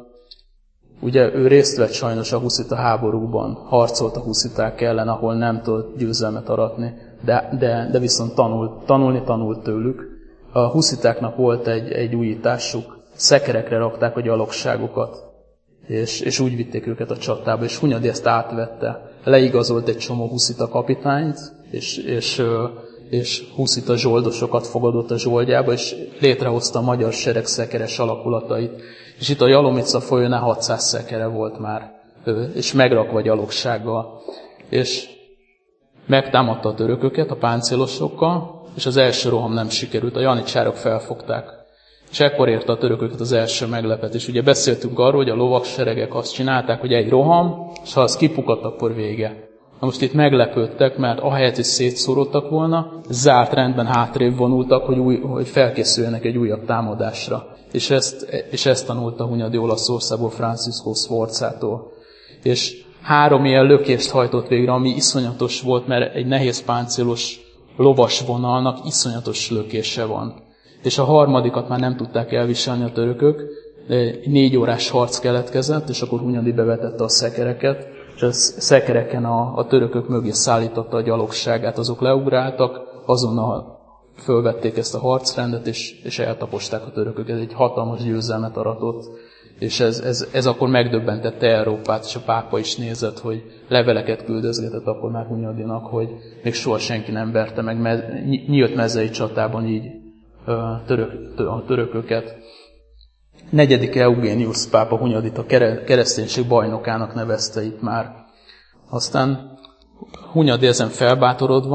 ugye ő részt vett sajnos a huszita háborúban, harcolt a husziták ellen, ahol nem tudott győzelmet aratni, de, de, de viszont tanult, tanulni tanult tőlük. A huszitáknak volt egy, egy újításuk, szekerekre rakták a gyalogságokat, és, és úgy vitték őket a csatába, és Hunyadi ezt átvette. Leigazolt egy csomó huszita kapitányt, és, és, és huszita zsoldosokat fogadott a zsoldjába, és létrehozta a magyar sereg szekeres alakulatait. És itt a Jalomica folyónál hatszáz szekere volt már, és megrakva gyalogsággal. És megtámadta a törököket a páncélosokkal, és az első roham nem sikerült, a janicsárok felfogták. És ekkor érte a törököket az első meglepetés. Ugye beszéltünk arról, hogy a lovagseregek azt csinálták, hogy egy roham, és ha az kipukadt, akkor vége. Na most itt meglepődtek, mert ahelyett, hogy szétszórodtak volna, zárt rendben hátrébb vonultak, hogy, új, hogy felkészüljenek egy újabb támadásra. És ezt, és ezt tanulta Hunyadi Olaszországból, Francisco Sforzától. És három ilyen lökést hajtott végre, ami iszonyatos volt, mert egy nehéz páncélos lovas vonalnak iszonyatos lökése van. És a harmadikat már nem tudták elviselni a törökök, négy órás harc keletkezett, és akkor Hunyadi bevetette a szekereket, és a szekereken a, a törökök mögé szállította a gyalogságát, azok leugráltak, azonnal fölvették ezt a harcrendet, és, és eltaposták a törökök. Ez egy hatalmas győzelmet aratott, és ez, ez, ez akkor megdöbbentette Európát, és a pápa is nézett, hogy leveleket küldözgetett akkor már Hunyadinak, hogy még soha senki nem verte meg mez, nyílt mezei csatában így török, a törököket. Negyedik Eugénius pápa Hunyadit a kereszténység bajnokának nevezte itt már. Aztán Hunyadi ezen felbátorodva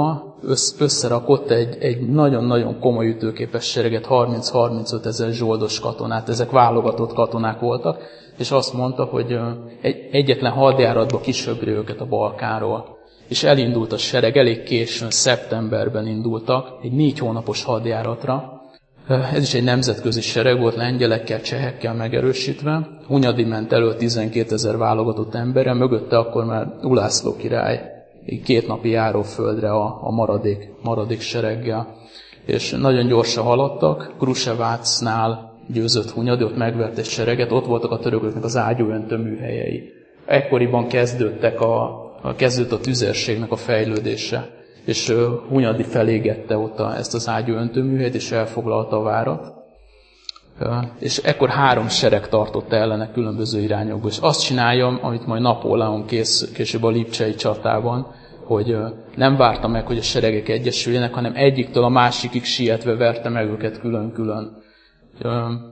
összerakott egy, egy nagyon-nagyon komoly ütőképes sereget, harminc-harmincöt ezer zsoldos katonát, ezek válogatott katonák voltak, és azt mondta, hogy egy, egyetlen hadjáratba kisöbri őket a Balkánról. És elindult a sereg, elég későn, szeptemberben indultak, egy négy hónapos hadjáratra. Ez is egy nemzetközi sereg volt, lengyelekkel, csehekkel megerősítve. Hunyadi ment elő tizenkétezer válogatott emberre, mögötte akkor már Ulászló király két napi járóföldre a, a maradék, maradék sereggel. És nagyon gyorsan haladtak, Krusevácnál győzött Hunyadi, ott megvert egy sereget, ott voltak a törököknek az ágyúöntő műhelyei. Ekkoriban kezdődtek a, a, kezdődött a tüzérségnek a fejlődése, és uh, Hunyadi felégette ott a, ezt az ágyúöntő műhelyet, és elfoglalta a várat. Uh, és ekkor három sereg tartotta ellene különböző irányokból. És azt csinálja, amit majd Napóleon kész, később a lipcsei csatában, hogy uh, nem várta meg, hogy a seregek egyesüljenek, hanem egyiktől a másikig sietve verte meg őket külön-külön. Uh,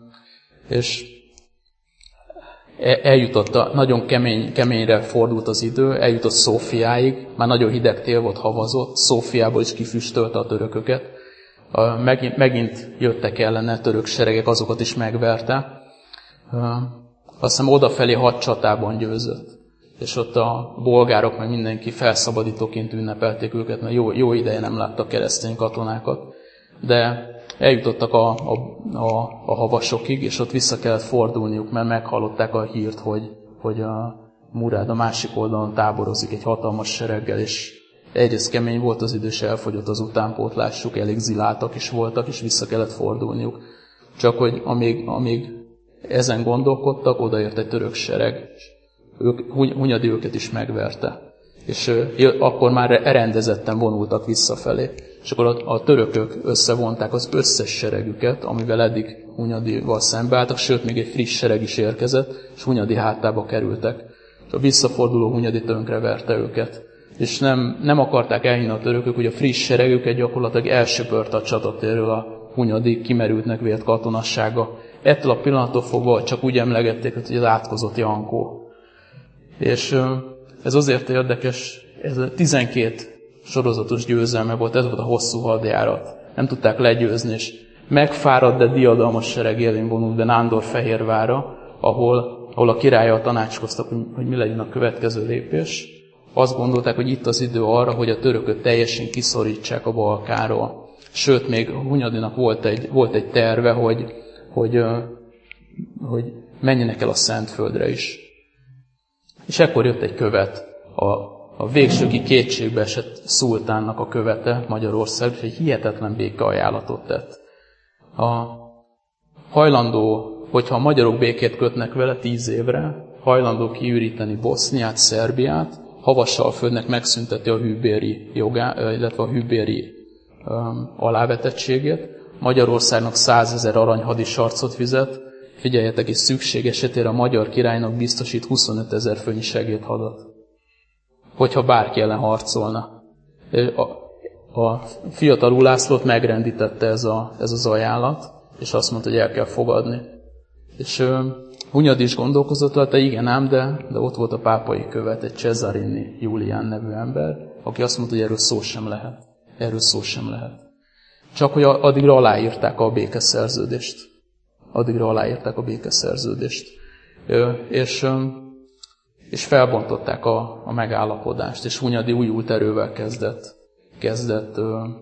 és eljutott, a, nagyon kemény, keményre fordult az idő, eljutott Szófiáig, már nagyon hideg tél volt, havazott, Szófiából is kifüstölte a törököket. Megint, megint jöttek ellene török seregek, azokat is megverte. Azt hiszem odafelé hat csatában győzött. És ott a bolgárok meg mindenki felszabadítóként ünnepelték őket, mert jó, jó ideje nem láttak keresztény katonákat. De eljutottak a, a, a, a havasokig, és ott vissza kellett fordulniuk, mert meghallották a hírt, hogy, hogy a Murád a másik oldalon táborozik egy hatalmas sereggel, és egyrészt kemény volt az idő, és elfogyott az utánpótlásuk, elég ziláltak is voltak, és vissza kellett fordulniuk. Csak hogy amíg, amíg ezen gondolkodtak, odaért egy török sereg, ők, Hunyadi őket is megverte. És ö, akkor már rendezetten vonultak visszafelé. És akkor a, a törökök összevonták az összes seregüket, amivel eddig Hunyadival szembeálltak, sőt, még egy friss sereg is érkezett, és Hunyadi hátába kerültek. És a visszaforduló Hunyadi tönkreverte őket. És nem, nem akarták elhinni a törökök, hogy a friss seregüket gyakorlatilag elsöpörte a csatatérről a Hunyadi kimerültnek vélt katonassága. Ettől a pillanattól fogva csak úgy emlegették, hogy az átkozott Jankó. És ez azért érdekes, ez a tizenkét sorozatos győzelme volt, ez volt a hosszú hadjárat. Nem tudták legyőzni, és megfáradt, de diadalmas sereg élén vonult be Nándorfehérvárra, ahol, ahol a királlyal tanácskoztak, hogy mi legyen a következő lépés. Azt gondolták, hogy itt az idő arra, hogy a törököt teljesen kiszorítsák a Balkánról. Sőt, még Hunyadinak volt egy, volt egy terve, hogy, hogy, hogy menjenek el a Szentföldre is. És ekkor jött egy követ, a, a végsőkig kétségbe esett szultánnak a követe Magyarország, és egy hihetetlen békeajánlatot tett. A hajlandó, hogyha a magyarok békét kötnek vele tíz évre, hajlandó kiüríteni Boszniát, Szerbiát, Havassalföldnek megszünteti a hűbéri jogá, illetve a hűbéri um, alávetettségét, Magyarországnak százezer arany hadisarcot fizet, figyeljetek, és szükség esetére a magyar királynak biztosít huszonötezer főnyi segédhadat, hogyha bárki ellen harcolna. A, a fiatal Ulászlót megrendítette ez, a, ez az ajánlat, és azt mondta, hogy el kell fogadni. És uh, Hunyadi is gondolkozott rajta, igen ám, de, de ott volt a pápai követ, egy Cesarini Julián nevű ember, aki azt mondta, hogy erről szó sem lehet. Erről szó sem lehet. Csak hogy addigra aláírták a békeszerződést. Addigra aláírták a békeszerződést. És, és felbontották a, a megállapodást, és Hunyadi újult erővel kezdett, kezdett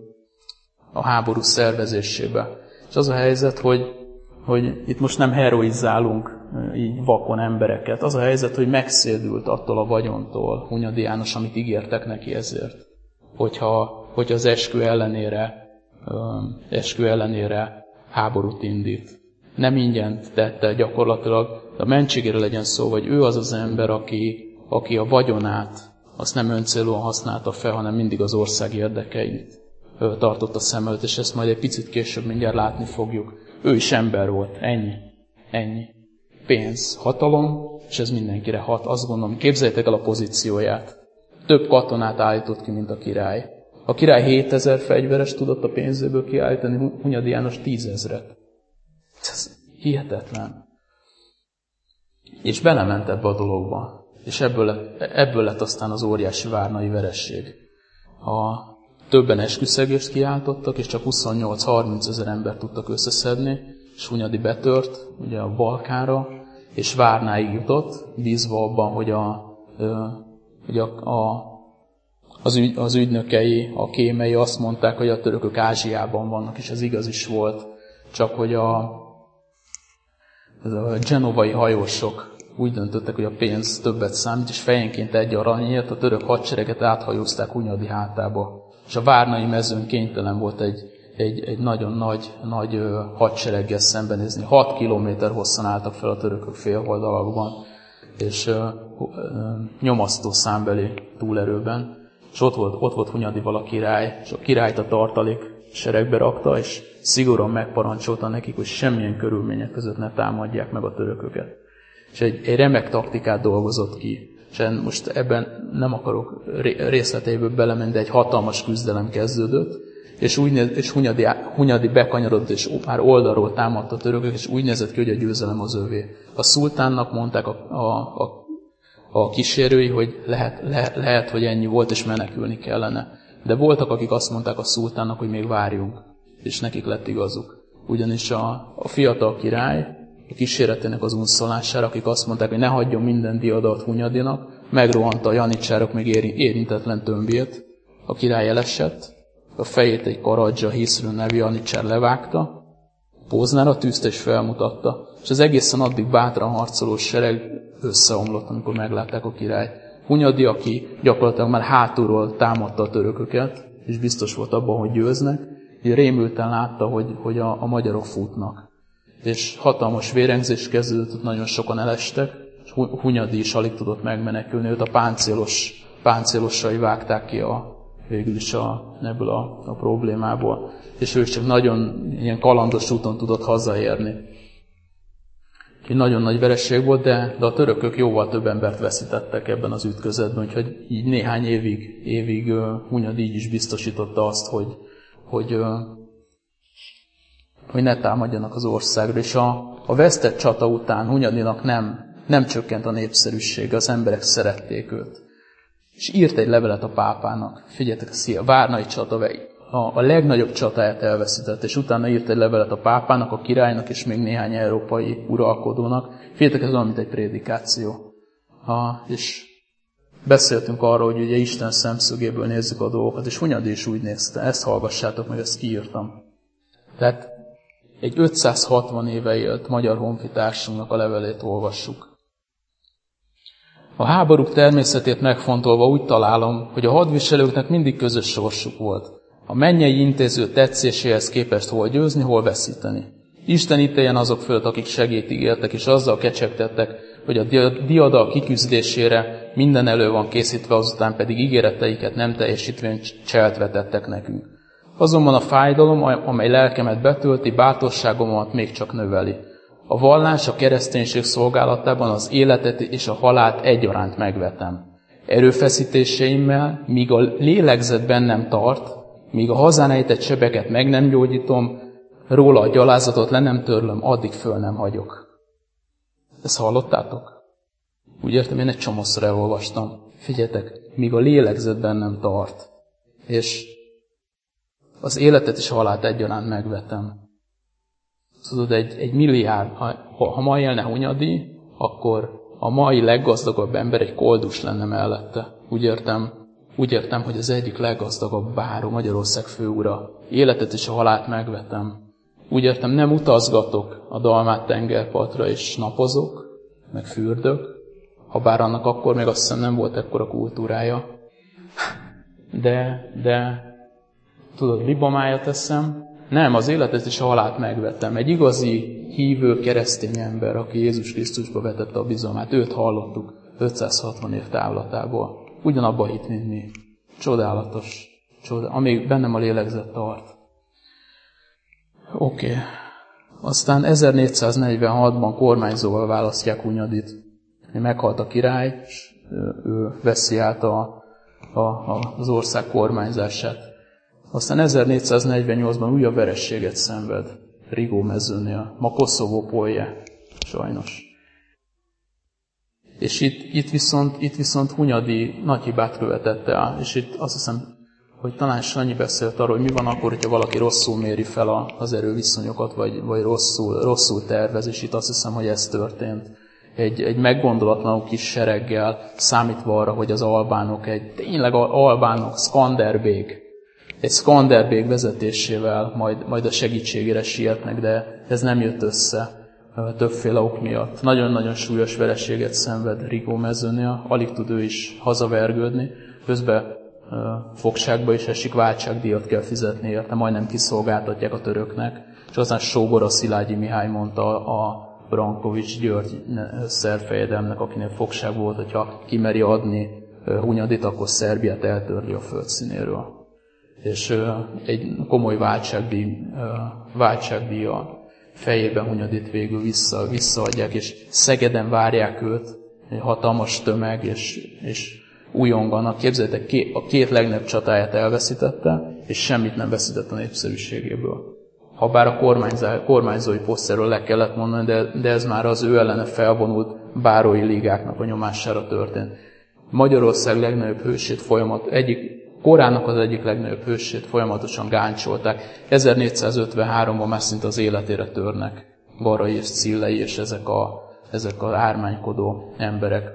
a háború szervezésébe. És az a helyzet, hogy, hogy itt most nem heroizálunk így vakon embereket. Az a helyzet, hogy megszédült attól a vagyontól Hunyadi János, amit ígértek neki ezért. Hogyha, hogyha az eskü ellenére, eskü ellenére háborút indít. Nem ingyen tette gyakorlatilag, de a mentségére legyen szó, hogy ő az az ember, aki, aki a vagyonát, azt nem öncélúan használta fel, hanem mindig az ország érdekeit tartotta szem előtt, és ezt majd egy picit később mindjárt látni fogjuk. Ő is ember volt, ennyi, ennyi. Pénz, hatalom, és ez mindenkire hat. Azt gondolom, képzeljétek el a pozícióját. Több katonát állított ki, mint a király. A király hétezer fegyveres tudott a pénzéből kiállítani, Hunyadi János tízezret. Ez hihetetlen. És belement ebbe a dologba. És ebből lett, ebből lett aztán az óriási várnai veresség. A többen esküszegést kiáltottak, és csak huszonnyolc-harminc ezer embert tudtak összeszedni, és Hunyadi betört ugye a Balkánra, és Várnáig jutott, bízva abban, hogy, a, hogy a, a, az, ügy, az ügynökei, a kémei azt mondták, hogy a törökök Ázsiában vannak, és ez igaz is volt, csak hogy a, a genovai hajósok úgy döntöttek, hogy a pénz többet számít, és fejenként egy aranyért a török hadsereget áthajózták Hunyadi hátába. És a várnai mezőn kénytelen volt egy, egy, egy nagyon nagy, nagy hadsereggel szembenézni. Hat kilométer hosszan álltak fel a törökök félholdalakban, és ö, ö, nyomasztó számbeli túlerőben. És ott volt, ott volt Hunyadival a király, és a királyt a tartalék seregbe rakta, és szigorúan megparancsolta nekik, hogy semmilyen körülmények között ne támadják meg a törököket. És egy, egy remek taktikát dolgozott ki. És most ebben nem akarok részleteiből belemenni, de egy hatalmas küzdelem kezdődött, és, úgy néz, és Hunyadi, Hunyadi bekanyarodott, és már oldalról támadta a törökök, és úgy nézett ki, hogy a győzelem az övé. A szultánnak mondták a, a, a, a kísérői, hogy lehet, le, lehet, hogy ennyi volt, és menekülni kellene. De voltak, akik azt mondták a szultánnak, hogy még várjunk, és nekik lett igazuk. Ugyanis a, a fiatal király, a kíséretének az unszolására, akik azt mondták, hogy ne hagyjon minden diadalt Hunyadinak, megrohanta a janicsárok még érintetlen tömbjét. A király elesett, a fejét egy karadzsa Hiszrő nevű janicsár levágta, Póznára tűzte és felmutatta, és az egészen addig bátran harcoló sereg összeomlott, amikor meglátták a királyt. Hunyadi, aki gyakorlatilag már hátulról támadta a törököket, és biztos volt abban, hogy győznek, így rémülten látta, hogy, hogy a, a magyarok futnak. És hatalmas vérengzés kezdődött, nagyon sokan elestek, és Hunyadi is alig tudott megmenekülni, őt a páncélos, páncélosai vágták ki a, végül is a, ebből a, a problémából, és ő csak nagyon ilyen kalandos úton tudott hazaérni. Egy nagyon nagy vereség volt, de, de a törökök jóval több embert veszítettek ebben az ütközetben, úgyhogy így néhány évig, évig uh, Hunyadi így is biztosította azt, hogy, hogy uh, hogy ne támadjanak az országra. És a, a vesztett csata után Hunyadinak nem, nem csökkent a népszerűsége, az emberek szerették őt. És írt egy levelet a pápának. Figyeljetek, a várnai csata, a, a legnagyobb csatáját elveszített, és utána írt egy levelet a pápának, a királynak, és még néhány európai uralkodónak. Figyeljetek, ez olyan, mint egy prédikáció. A, és beszéltünk arról, hogy ugye Isten szemszögéből nézzük a dolgokat, és Hunyadi is úgy nézte. Ezt hallgassátok meg, ezt kiírtam. Tehát egy ötszázhatvan éve élt magyar honfitársunknak a levelét olvassuk. A háborúk természetét megfontolva úgy találom, hogy a hadviselőknek mindig közös sorsuk volt. A mennyei intéző tetszéséhez képest hol győzni, hol veszíteni. Isten ítéljen azok fölött, akik segélyt ígértek, és azzal kecsegtettek, hogy a diadal kiküzdésére minden elő van készítve, azután pedig ígéreteiket nem teljesítvén cselt vetettek nekünk. Azonban a fájdalom, amely lelkemet betölti, bátorságomat még csak növeli. A vallás a kereszténység szolgálatában az életet és a halált egyaránt megvetem. Erőfeszítéseimmel, míg a lélegzet bennem tart, míg a hazán ejtett sebeket meg nem gyógyítom, róla a gyalázatot le nem törlöm, addig föl nem hagyok. Ezt hallottátok? Úgy értem, én egy csomószor elolvastam. Figyeljetek, míg a lélegzet bennem tart, és az életet és a halált egyaránt megvetem. Tudod, egy, egy milliárd, ha, ha ma élne Hunyadi, akkor a mai leggazdagabb ember egy koldus lenne mellette. Úgy értem, úgy értem, hogy az egyik leggazdagabb báró, Magyarország főura. Életet és a halált megvetem. Úgy értem, nem utazgatok a Dalmát tengerpartra és napozok, meg fürdök, ha bár annak akkor még azt hiszem nem volt ekkora kultúrája. De, de tudod, libamájat eszem. Nem, az életet és a halált megvettem. Egy igazi, hívő keresztény ember, aki Jézus Krisztusba vetette a bizalmát, őt hallottuk ötszázhatvan év távlatából. Ugyanabba hit, mint mi. Csodálatos. Csodál, amíg bennem a lélegzet tart. Oké. Okay. Aztán ezernégyszáznegyvenhatban kormányzóval választják Hunyadit. Meghalt a király, és ő veszi át a, a, a, az ország kormányzását. Aztán ezernégyszáznegyvennyolcban újabb verességet szenved Rigó mezőnél, ma Koszovó polje, sajnos. És itt, itt, viszont, itt viszont Hunyadi nagy hibát követett el, és itt azt hiszem hogy talán Sanyi beszélt arról, hogy mi van akkor, hogyha valaki rosszul méri fel az erőviszonyokat, vagy, vagy rosszul, rosszul tervez, és itt azt hiszem, hogy ez történt. Egy, egy meggondolatlanul kis sereggel, számítva arra, hogy az albánok, egy tényleg albánok, Skanderbég, egy Skanderbég vezetésével majd, majd a segítségére sietnek, de ez nem jött össze többféle ok miatt. Nagyon-nagyon súlyos vereséget szenved Rigó mezőnél, alig tud ő is hazavergődni, közben fogságba is esik, váltságdíjat kell fizetni érte, majdnem kiszolgáltatják a töröknek, és aztán Sógora Szilágyi Mihály mondta a Brankovics György szerfejedelmnek, akinél fogság volt, hogyha kimeri adni Hunyadit, akkor Szerbiát eltörli a földszínéről. És egy komoly váltságdíj, váltságdíj a fejében Hunyadit végül vissza, visszaadják, és Szegeden várják őt, egy hatalmas tömeg, és, és újonganak. Képzeljétek, a két legnagyobb csatáját elveszítette, és semmit nem veszített a népszerűségéből. Habár a kormányzói poszterről le kellett mondani, de, de ez már az ő ellene felvonult bárói ligáknak a nyomására történt. Magyarország legnagyobb hősét folyamat, egyik, korának az egyik legnagyobb hősét folyamatosan gáncsolták. ezernégyszázötvenháromban már szinte az életére törnek Garai és Cillei, és ezek a, ezek az ármánykodó emberek.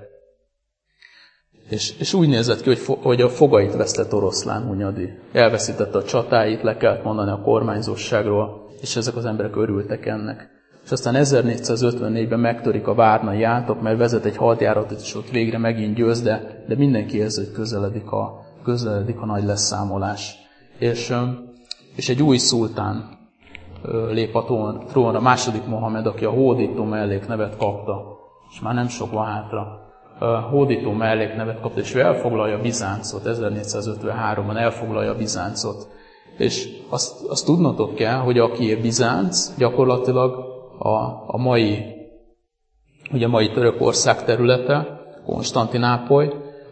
És, és úgy nézett ki, hogy, fo, hogy a fogait vesztett Oroszlán Hunyadi. Elveszítette a csatáit, le kellett mondani a kormányzóságról, és ezek az emberek örültek ennek. És aztán ezernégyszázötvennégyben megtörik a várnai átok, mert vezet egy hadjáratot, és ott végre megint győz, de, de mindenki érzi, hogy közeledik a, közeledik a nagy leszámolás. És, és egy új szultán lép a trónra, második Mohamed, aki a hódító melléknevet kapta, és már nem sok van hátra. Hódító melléknevet kapta, és ő elfoglalja Bizáncot, ezernégyszázötvenháromban elfoglalja Bizáncot. És azt, azt tudnotok kell, hogy aki Bizánc, gyakorlatilag a, a mai, ugye a mai Törökország területe, Konstantinápoly,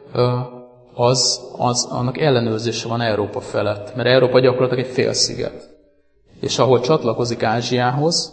az, az, annak ellenőrzése van Európa felett, mert Európa gyakorlatilag egy félsziget. És ahol csatlakozik Ázsiához,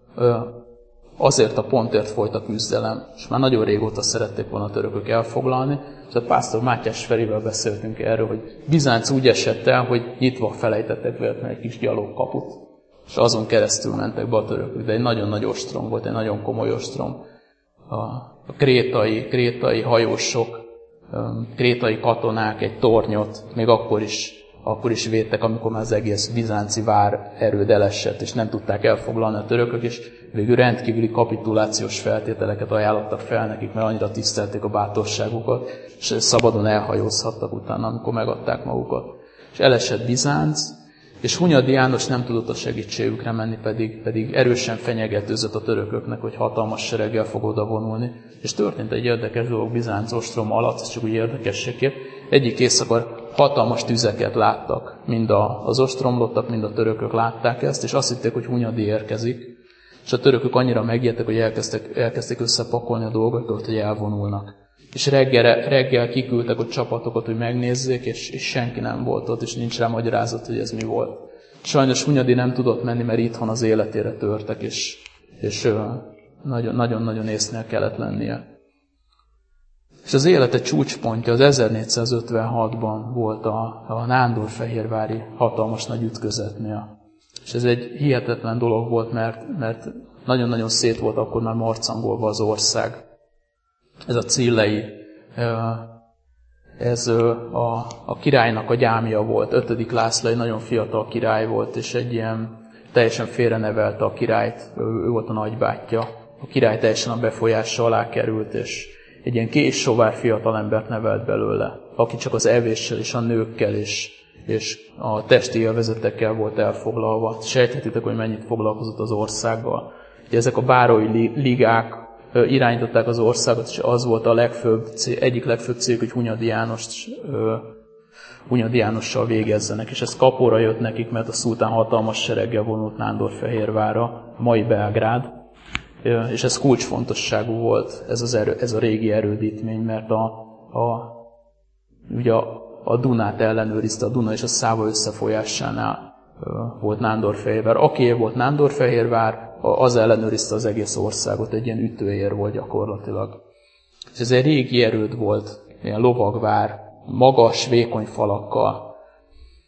azért a pontért folyt a küzdelem, és már nagyon régóta szerették volna a törökök elfoglalni, és a pásztor Mátyás Ferivel beszéltünk erről, hogy Bizánc úgy esett el, hogy nyitva felejtettek véletlenül egy kis gyalogkaput, és azon keresztül mentek be a törökök, de egy nagyon nagy ostrom volt, egy nagyon komoly ostrom. A krétai, krétai hajósok, krétai katonák egy tornyot, még akkor is, akkor is védtek, amikor már az egész bizánci vár erőd elesett, és nem tudták elfoglalni a törökök, és végül rendkívüli kapitulációs feltételeket ajánlottak fel nekik, mert annyira tisztelték a bátorságukat, és szabadon elhajózhattak utána, amikor megadták magukat. És elesett Bizánc, és Hunyadi János nem tudott a segítségükre menni, pedig, pedig erősen fenyegetőzött a törököknek, hogy hatalmas sereggel fog oda vonulni. És történt egy érdekes dolog Bizánc ostrom alatt, ez csak úgy érdekességképp. Egyik éjszaka hatalmas tüzeket láttak, mind az ostromlottak, mind a törökök látták ezt, és azt hitték, hogy Hunyadi érkezik. És a törökök annyira megijedtek, hogy elkezdtek, elkezdték összepakolni a dolgokat, hogy elvonulnak. És reggel, reggel kiküldtek a csapatokat, hogy megnézzék, és, és senki nem volt ott, és nincs rá magyarázat, hogy ez mi volt. Sajnos Hunyadi nem tudott menni, mert itthon az életére törtek, és, és nagyon-nagyon észnél kellett lennie. És az élete csúcspontja az ezernégyszázötvenhatban volt a, a nándorfehérvári hatalmas nagy ütközetnél. És ez egy hihetetlen dolog volt, mert, mert nagyon-nagyon szét volt akkor már marcangolva az ország. Ez a Cillei, ez a, a királynak a gyámja volt, ötödik László egy nagyon fiatal király volt, és egy ilyen teljesen félrenevelte a királyt, ő volt a nagybátyja. A király teljesen a befolyása alá került, és egy ilyen késsovár fiatal embert nevelt belőle, aki csak az evéssel és a nőkkel és, és a testi élvezetekkel volt elfoglalva. Sejthetitek, hogy mennyit foglalkozott az országgal. Ugye ezek a bárói ligák irányították az országot, és az volt a legfőbb, egyik legfőbb cél, hogy Hunyadi Jánost, Hunyadi Jánossal végezzenek. És ez kapóra jött nekik, mert a szultán hatalmas sereggel vonult Nándorfehérvárra, mai Belgrád. És ez kulcsfontosságú volt, ez, az erő, ez a régi erődítmény, mert a, a, ugye a, a Dunát ellenőrizte, a Duna és a Száva összefolyásánál volt Nándorfehérvár. Akié volt Nándorfehérvár, az ellenőrizte az egész országot, egy ilyen ütőér volt gyakorlatilag. És ez egy régi erőd volt, ilyen lovagvár, magas, vékony falakkal.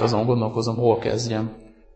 azon gondolkozom, hol kezdjem.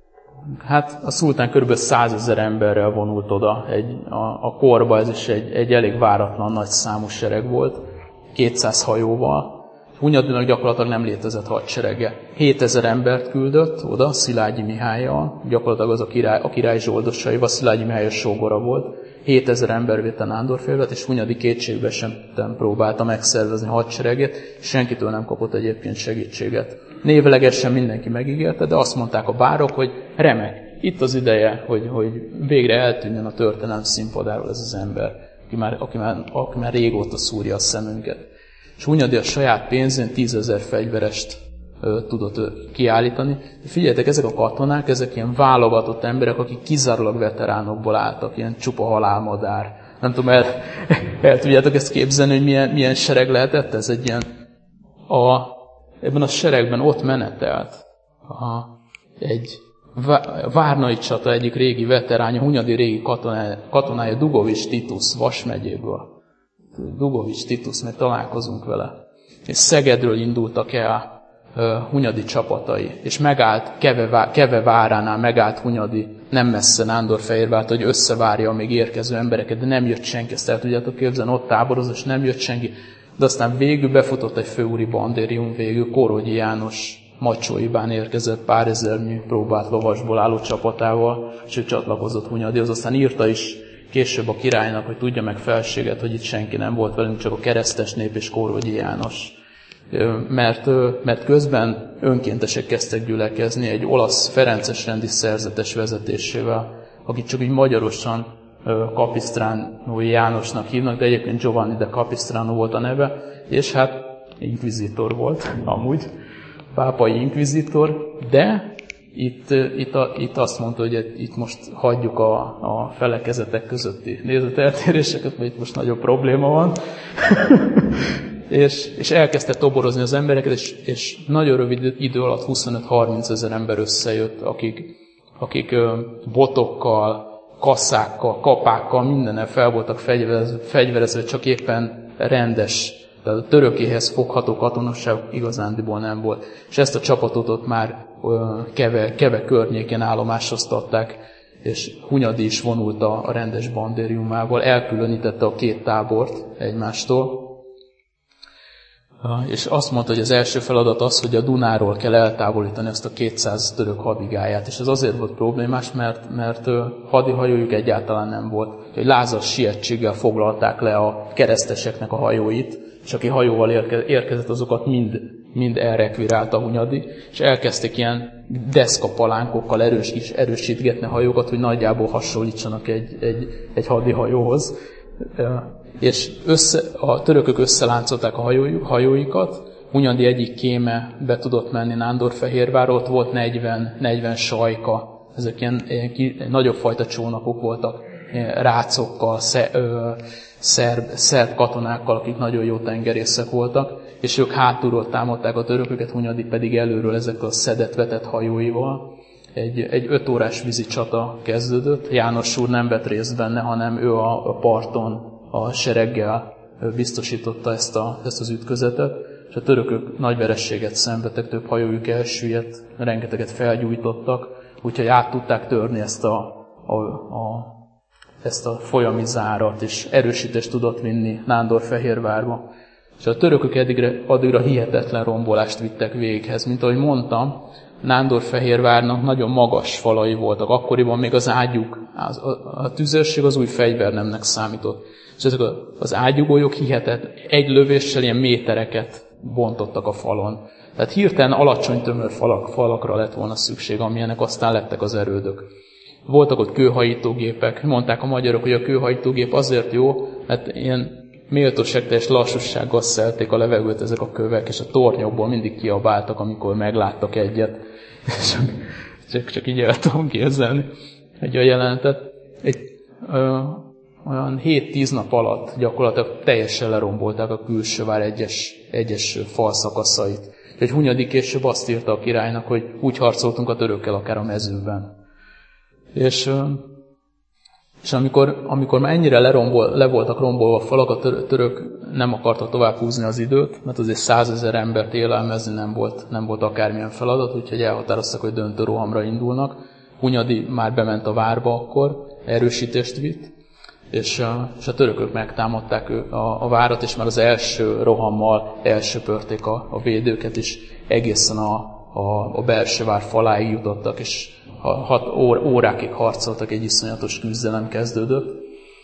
Hát a szultán körülbelül százezer emberrel vonult oda. Egy, a, a korba ez is egy, egy elég váratlan nagy számú sereg volt, kétszáz hajóval. Hunyadinak gyakorlatilag nem létezett hadserege. hétezer embert küldött oda Szilágyi Mihállyal, gyakorlatilag az a király, a király zsoldosaival, Szilágyi Mihály sógora volt. hétezer ember vitte Nándorfehérvárt, és Hunyadi kétségbe sem próbálta megszervezni hadseregét, és senkitől nem kapott egyébként segítséget. Névlegesen mindenki megígérte, de azt mondták a bárok, hogy remek, itt az ideje, hogy, hogy végre eltűnjön a történelem színpadáról ez az ember, aki már, aki már, aki már régóta szúrja a szemünket. És Hunyadi a saját pénzén tízezer fegyverest ö, tudott ö, kiállítani. Figyeljetek, ezek a katonák, ezek ilyen válogatott emberek, akik kizárólag veteránokból álltak, ilyen csupa halálmadár. Nem tudom, el, el tudjátok ezt képzelni, hogy milyen, milyen sereg lehetett ez? Egy ilyen, a, ebben a seregben ott menetelt a, egy Várnai csata egyik régi veteránja, Hunyadi régi katonája, katonája Dugovics Titus Vas megyéből. Dugovics Titus, mert találkozunk vele. És Szegedről indultak el uh, Hunyadi csapatai, és megállt Keve, Keve váránál, megállt Hunyadi nem messze Nándorfehérvárt, hogy összevárja a még érkező embereket, de nem jött senki, ezt el tudjátok képzelni, ott táboroz, és nem jött senki. De aztán végül befutott egy főúri bandérium, végül Kórogyi János Macsóibán érkezett pár ezernyi próbált lovasból álló csapatával, és ő csatlakozott Hunyadihoz. Aztán írta is később a királynak, hogy tudja meg felséget, hogy itt senki nem volt velünk, csak a keresztes nép és Kórogyi János. Mert, mert közben önkéntesek kezdtek gyülekezni egy olasz ferences rendi szerzetes vezetésével, akit csak így magyarosan Capistrano Jánosnak hívnak, de egyébként Giovanni de Capistrano volt a neve, és hát inkvizitor volt amúgy, pápai inkvizitor, de Itt, itt, a, itt azt mondta, hogy itt most hagyjuk a, a felekezetek közötti nézeteltéréseket, mert itt most nagyobb probléma van. és, és elkezdte toborozni az embereket, és, és nagyon rövid idő alatt huszonöt-harminc ezer ember összejött, akik, akik botokkal, kasszákkal, kapákkal, mindennel fel voltak fegyverezve, fegyverezve, csak éppen rendes, tehát a törökéhez fogható katonosság igazándiból nem volt. És ezt a csapatot ott már Keve, Keve környéken állomásoztatták, és Hunyadi is vonult a, a rendes bandériumával, elkülönítette a két tábort egymástól, és azt mondta, hogy az első feladat az, hogy a Dunáról kell eltávolítani azt a kétszáz török hadigályát, és ez azért volt problémás, mert, mert hadihajójuk egyáltalán nem volt. Hogy lázas sietséggel foglalták le a kereszteseknek a hajóit, és aki hajóval érkezett, azokat mind, mind elrekvirálta Hunyadi, és elkezdték ilyen deszkapalánkokkal erős, is erősítgetni a hajókat, hogy nagyjából hasonlítsanak egy, egy, egy hadihajóhoz. És össze, a törökök összeláncolták a hajójuk, hajóikat, Hunyadi egyik kéme be tudott menni Nándorfehérvárra, ott volt negyven, negyven sajka, ezek ilyen, ilyen nagyobb fajta csónakok voltak, rácokkal, szerb, szerb katonákkal, akik nagyon jó tengerészek voltak, és ők hátulról támadták a törököket, Hunyadi pedig előről ezekkel a szedett-vetett hajóival. Egy, egy öt órás vízi csata kezdődött, János úr nem vett részt benne, hanem ő a, a parton a sereggel biztosította ezt, a, ezt az ütközetet, és a törökök nagy verességet szenvedtek, több hajójuk elsüllyedt, rengeteget felgyújtottak, úgyhogy át tudták törni ezt a, a, a, ezt a folyami zárat, és erősítést tudott vinni Nándorfehérvárba. És a törökök eddigre, addigra hihetetlen rombolást vittek véghez. Mint ahogy mondtam, Nándorfehérvárnak nagyon magas falai voltak. Akkoriban még az ágyuk, az, a, a tüzérség az új fegyvernemnek számított. És ezek az ágyugólyok hihetetlen, egy lövéssel ilyen métereket bontottak a falon. Tehát hirtelen alacsony tömör falak, falakra lett volna szükség, amilyenek aztán lettek az erődök. Voltak ott kőhajítógépek, mondták a magyarok, hogy a kőhajítógép azért jó, mert ilyen méltóságteljes lassúsággal szelték a levegőt ezek a kövek, és a tornyokból mindig kiabáltak, amikor megláttak egyet. csak, csak, csak így el tudom képzelni egy olyan jelenetet. Egy, ö, olyan hét-tíz nap alatt gyakorlatilag teljesen lerombolták a külső vár egyes, egyes falszakaszait. Úgyhogy Hunyadi később azt írta a királynak, hogy úgy harcoltunk a törökkel akár a mezőben. És, És amikor, amikor már ennyire lerombol, le voltak rombolva a falak, a tör, török nem akartak tovább húzni az időt, mert azért százezer embert élelmezni nem volt, nem volt akármilyen feladat, úgyhogy elhatároztak, hogy döntő rohamra indulnak. Hunyadi már bement a várba akkor, erősítést vitt, és a, és a törökök megtámadták a, a várat, és már az első rohammal elsöpörték a, a védőket, és egészen a, a, a belső vár faláig jutottak, és hat órákig harcoltak, egy iszonyatos küzdelem kezdődött.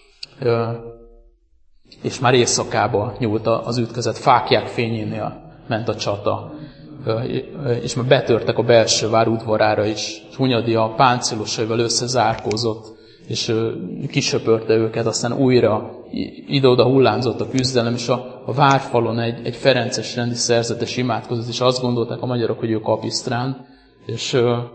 És már éjszakába nyúlt az ütközet, fáklyák fényénél ment a csata. És már betörtek a belső vár udvarára is. Hunyadi a páncélosaival összezárkózott, és kisöpörte őket, aztán újra ide-oda hullánzott a küzdelem, és a, a várfalon egy, egy ferences rendi szerzetes imádkozott, és azt gondolták a magyarok, hogy ő Kapisztrán, és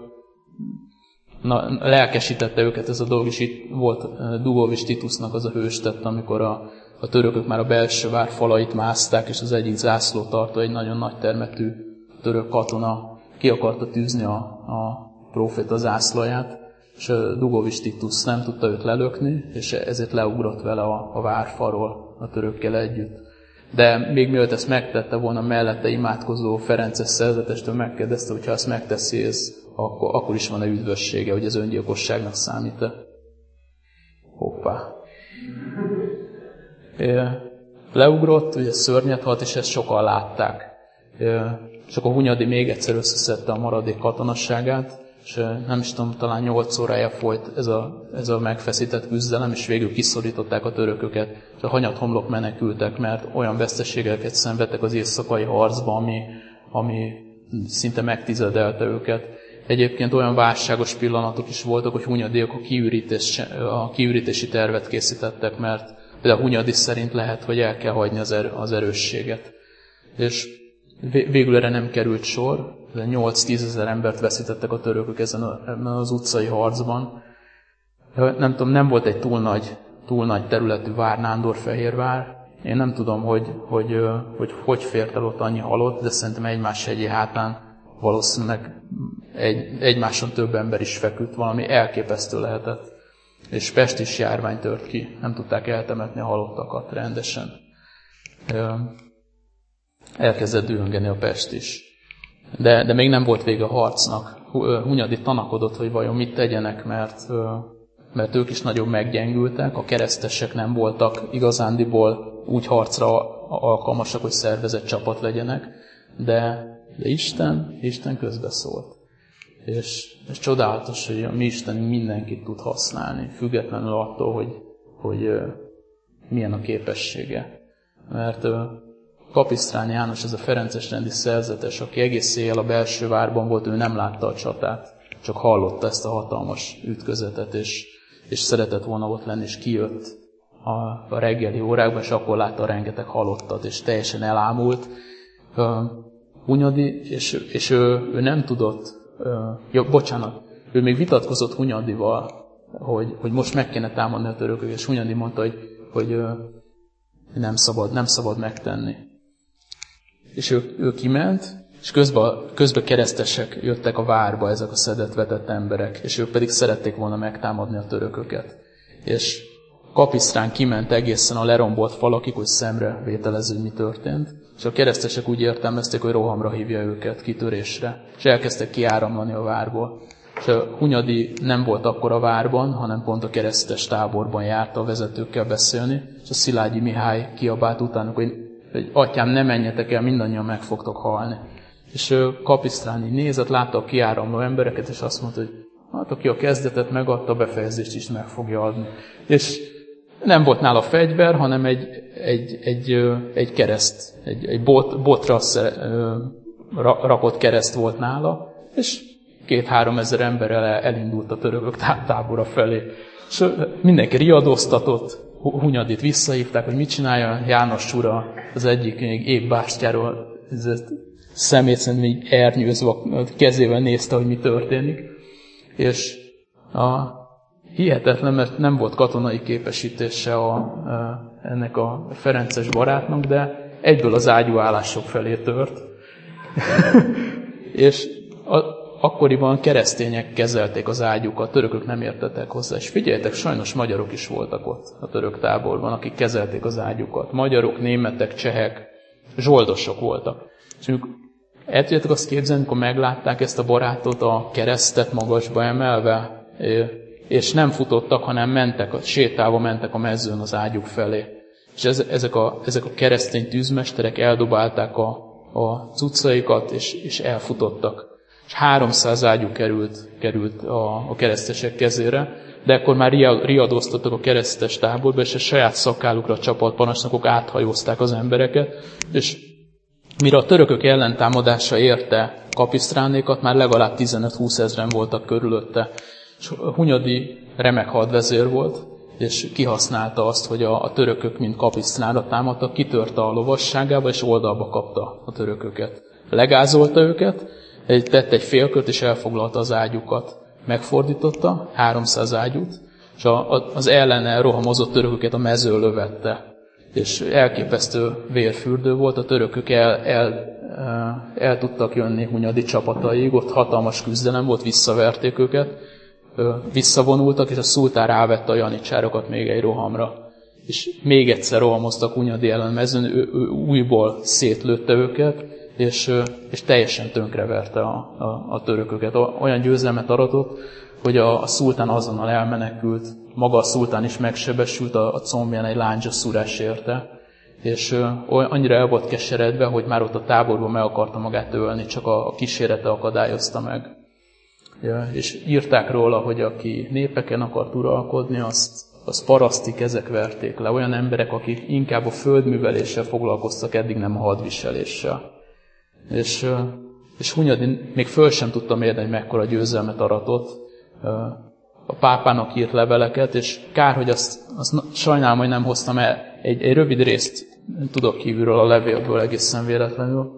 na, lelkesítette őket ez a dolog, és itt volt Dugovics Titusnak az a hőstett, amikor a, a törökök már a belső vár falait mászták, és az egyik zászlótartó, egy nagyon nagy termetű török katona ki akarta tűzni a, a próféta zászlóját, és Dugovics Titus nem tudta őt lelökni, és ezért leugrott vele a, a várfalról a törökkel együtt. De még mielőtt ezt megtette volna, mellette imádkozó ferences szerzetestől megkérdezte, hogy ha ezt megteszi, ez, akkor, akkor is van-e üdvössége, hogy ez öngyilkosságnak számít-e. Hoppá. É, leugrott, ugye szörnyet halt, és ezt sokan látták. É, és akkor Hunyadi még egyszer összeszedte a maradék katonasságát, és nem is tudom, talán nyolc órája folyt ez a, ez a megfeszített küzdelem, és végül kiszorították a törököket, és a hanyathomlok menekültek, mert olyan veszteségeket szenvedtek az éjszakai harcban, ami, ami szinte megtizedelte őket. Egyébként olyan válságos pillanatok is voltak, hogy Hunyadiak a, kiürítés, a kiürítési tervet készítettek, mert például Hunyadi szerint lehet, hogy el kell hagyni az, er, az erősséget. És végül erre nem került sor, nyolc-tízezer embert veszítettek a törökök ezen az utcai harcban. Nem tudom, nem volt egy túl nagy, túl nagy területű vár, Nándorfehérvár. Én nem tudom, hogy hogy, hogy hogy fért el ott annyi halott, de szerintem egymás hegyi hátán valószínűleg egy, egymáson több ember is feküdt, valami elképesztő lehetett. És Pest is járvány tört ki, nem tudták eltemetni a halottakat rendesen. Elkezdett dühöngeni a Pest is. De, de még nem volt vége a harcnak. Hunyadi tanakodott, hogy vajon mit tegyenek, mert, mert ők is nagyon meggyengültek, a keresztesek nem voltak igazándiból úgy harcra alkalmasak, hogy szervezett csapat legyenek, de, de Isten, Isten közbeszólt. És, és csodálatos, hogy a mi Istenünk mindenkit tud használni, függetlenül attól, hogy, hogy milyen a képessége. Mert Kapisztrán János, ez a ferences rendi szerzetes, aki egész éjjel a belső várban volt, ő nem látta a csatát, csak hallotta ezt a hatalmas ütközetet, és, és szeretett volna ott lenni, és kijött a, a reggeli órákban, és akkor látta rengeteg halottat, és teljesen elámult. Hunyadi, és, és ő, ő nem tudott, ja, bocsánat, ő még vitatkozott Hunyadival, hogy, hogy most meg kéne támadni a törökök, és Hunyadi mondta, hogy, hogy nem szabad, nem szabad megtenni. És ő, ő kiment, és közben, közben keresztesek jöttek a várba, ezek a szedett, vetett emberek, és ők pedig szerették volna megtámadni a törököket. És Kapisztrán kiment egészen a lerombolt falakig, hogy szemre vételező, hogy mi történt. És a keresztesek úgy értelmezték, hogy rohamra hívja őket, kitörésre. És elkezdtek kiáramlani a várból. És a Hunyadi nem volt akkor a várban, hanem pont a keresztes táborban járt a vezetőkkel beszélni. És a Szilágyi Mihály kiabált utánuk, hogy, hogy atyám, ne menjetek el, mindannyian meg fogtok halni. És Kapisztrán így nézett, látta a kiáramló embereket, és azt mondta, hogy hát aki a kezdetet megadta, a befejezést is meg fogja adni. És nem volt nála fegyver, hanem egy, egy, egy, egy kereszt, egy, egy bot, botra rakott kereszt volt nála, és két-három ezer emberrel elindult a törökök tábora felé. És mindenki riadóztatott, Hunyadit visszahívták, hogy mit csinálja János ura, az egyik még épp bástyáról szemét szerint még ernyőzve kezével nézte, hogy mi történik. És a hihetetlen, mert nem volt katonai képesítése a, ennek a ferences barátnak, de egyből az ágyúállások felé tört. És a, akkoriban keresztények kezelték az ágyukat, törökök nem értettek hozzá. És figyeljetek, sajnos magyarok is voltak ott a török táborban, akik kezelték az ágyukat. Magyarok, németek, csehek, zsoldosok voltak. És mondjuk el tudjátok azt képzelni, amikor meglátták ezt a barátot, a keresztet magasba emelve, és nem futottak, hanem mentek, sétálva mentek a mezőn az ágyuk felé. És ezek a, ezek a keresztény tűzmesterek eldobálták a, a cuccaikat, és, és elfutottak. És háromszáz ágyú került, került a, a keresztesek kezére, de akkor már riadóztattak a keresztes táborba, és a saját szakálukra a csapatparancsnokok áthajózták az embereket, és mire a törökök ellentámadása érte Kapisztránékat, már legalább tizenöt-húsz ezren voltak körülötte. És Hunyadi remek hadvezér volt, és kihasználta azt, hogy a, a törökök mind Kapisztránra támadtak, kitörte a lovasságába, és oldalba kapta a törököket. Legázolta őket, egy, tett egy félkört, és elfoglalta az ágyukat. Megfordította, háromszáz ágyút, és a, a, az ellene rohamozott törököket a mezőn lövette. És elképesztő vérfürdő volt, a törökök el, el, el, el tudtak jönni Hunyadi csapataig, ott hatalmas küzdelem volt, visszaverték őket, visszavonultak, és a szultán rávette a janicsárokat még egy rohamra. És még egyszer rohamoztak Hunyadi ellen mezőn, ő, ő újból szétlőtte őket, és, és teljesen tönkreverte a, a, a törököket. Olyan győzelmet aratott, hogy a, a szultán azonnal elmenekült, maga a szultán is megsebesült, a, a combján egy láncsa szúrás érte, és uh, annyira el volt keseredve, hogy már ott a táborban meg akarta magát ölni, csak a, a kísérete akadályozta meg. Ja, és írták róla, hogy aki népeken akart uralkodni, azt, azt paraszti kezek verték le. Olyan emberek, akik inkább a földműveléssel foglalkoztak, eddig nem a hadviseléssel. És, uh, és Hunyadi még föl sem tudta mérni, hogy mekkora győzelmet aratott. Uh, a pápának írt leveleket, és kár, hogy azt, azt sajnálom, hogy nem hoztam el. Egy, egy rövid részt tudok kívülről a levélből egészen véletlenül.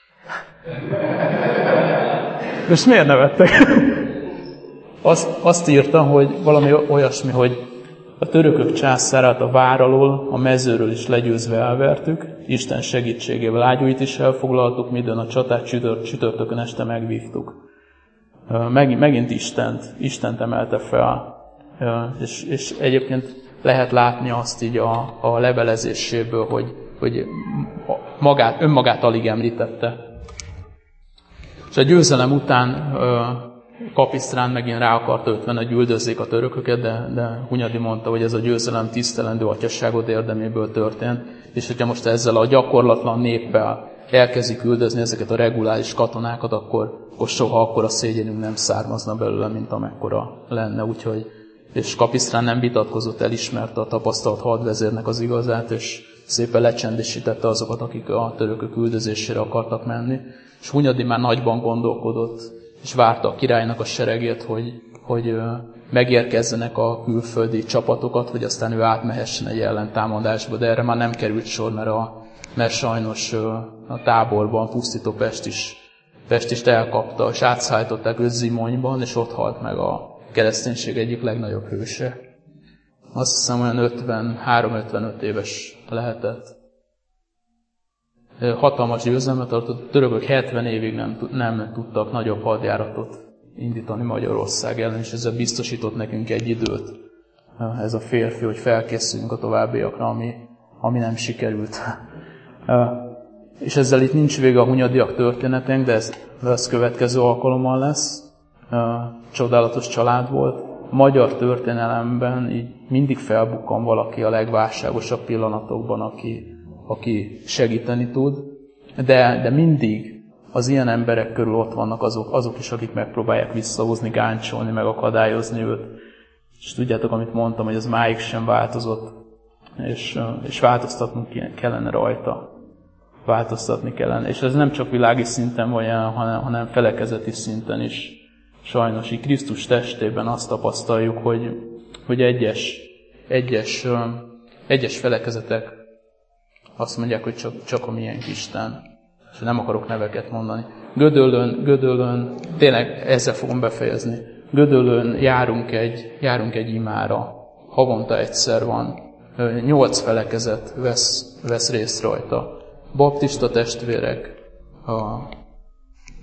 Most miért nevettek? Azt, azt írta, hogy valami olyasmi, hogy a törökök császárát a vár alól, a mezőről is legyőzve elvertük, Isten segítségével ágyúit is elfoglaltuk, midőn a csatát csütört, csütörtökön este megvívtuk. Megint, megint Istent, Istent emelte fel, és, és egyébként lehet látni azt így a, a levelezéséből, hogy, hogy magát, önmagát alig említette. És a győzelem után Kapisztrán megint rá akarta ötven, hogy üldözzék a törököket, de, de Hunyadi mondta, hogy ez a győzelem tisztelendő atyasságod érdeméből történt, és hogyha most ezzel a gyakorlatlan néppel elkezdik üldözni ezeket a reguláris katonákat, akkor, akkor soha akkora szégyenünk nem származna belőle, mint amekkora lenne. Úgyhogy, és Kapisztrán nem vitatkozott, elismerte a tapasztalt hadvezérnek az igazát, és szépen lecsendesítette azokat, akik a törökök üldözésére akartak menni. És Hunyadi már nagyban gondolkodott, és várta a királynak a seregét, hogy, hogy megérkezzenek a külföldi csapatokat, hogy aztán ő átmehessen egy ellentámadásba, de erre már nem került sor, mert, a, mert sajnos a táborban pusztító Pest is, Pestist elkapta, és átszállították őt Zimonyban, és ott halt meg a kereszténység egyik legnagyobb hőse. Azt hiszem olyan ötvenhárom-ötvenöt éves lehetett. Hatalmas győzelmet tartott, a törökök hetven évig nem, nem tudtak nagyobb hadjáratot indítani Magyarország ellen, és ezzel biztosított nekünk egy időt ez a férfi, hogy felkészüljünk a továbbiakra, ami, ami nem sikerült. És ezzel itt nincs vége a hunyadiak történeténk, de ez, de ez következő alkalommal lesz. Csodálatos család volt. A magyar történelemben így mindig felbukkan valaki a legválságosabb pillanatokban, aki aki segíteni tud, de, de mindig az ilyen emberek körül ott vannak azok, azok is, akik megpróbálják visszahúzni, gáncsolni, meg akadályozni őt. És tudjátok, amit mondtam, hogy ez máig sem változott, és, és változtatnunk kellene rajta. Változtatni kellene. És ez nem csak világi szinten van jelen, hanem, hanem felekezeti szinten is. Sajnos így Krisztus testében azt tapasztaljuk, hogy, hogy egyes, egyes, egyes felekezetek azt mondják, hogy csak, csak a miénk Isten. És nem akarok neveket mondani. Gödöllőn, Gödöllőn, tényleg ezzel fogom befejezni. Gödöllőn járunk egy, járunk egy imára. Havonta egyszer van. Nyolc felekezet vesz, vesz részt rajta. Baptista testvérek, a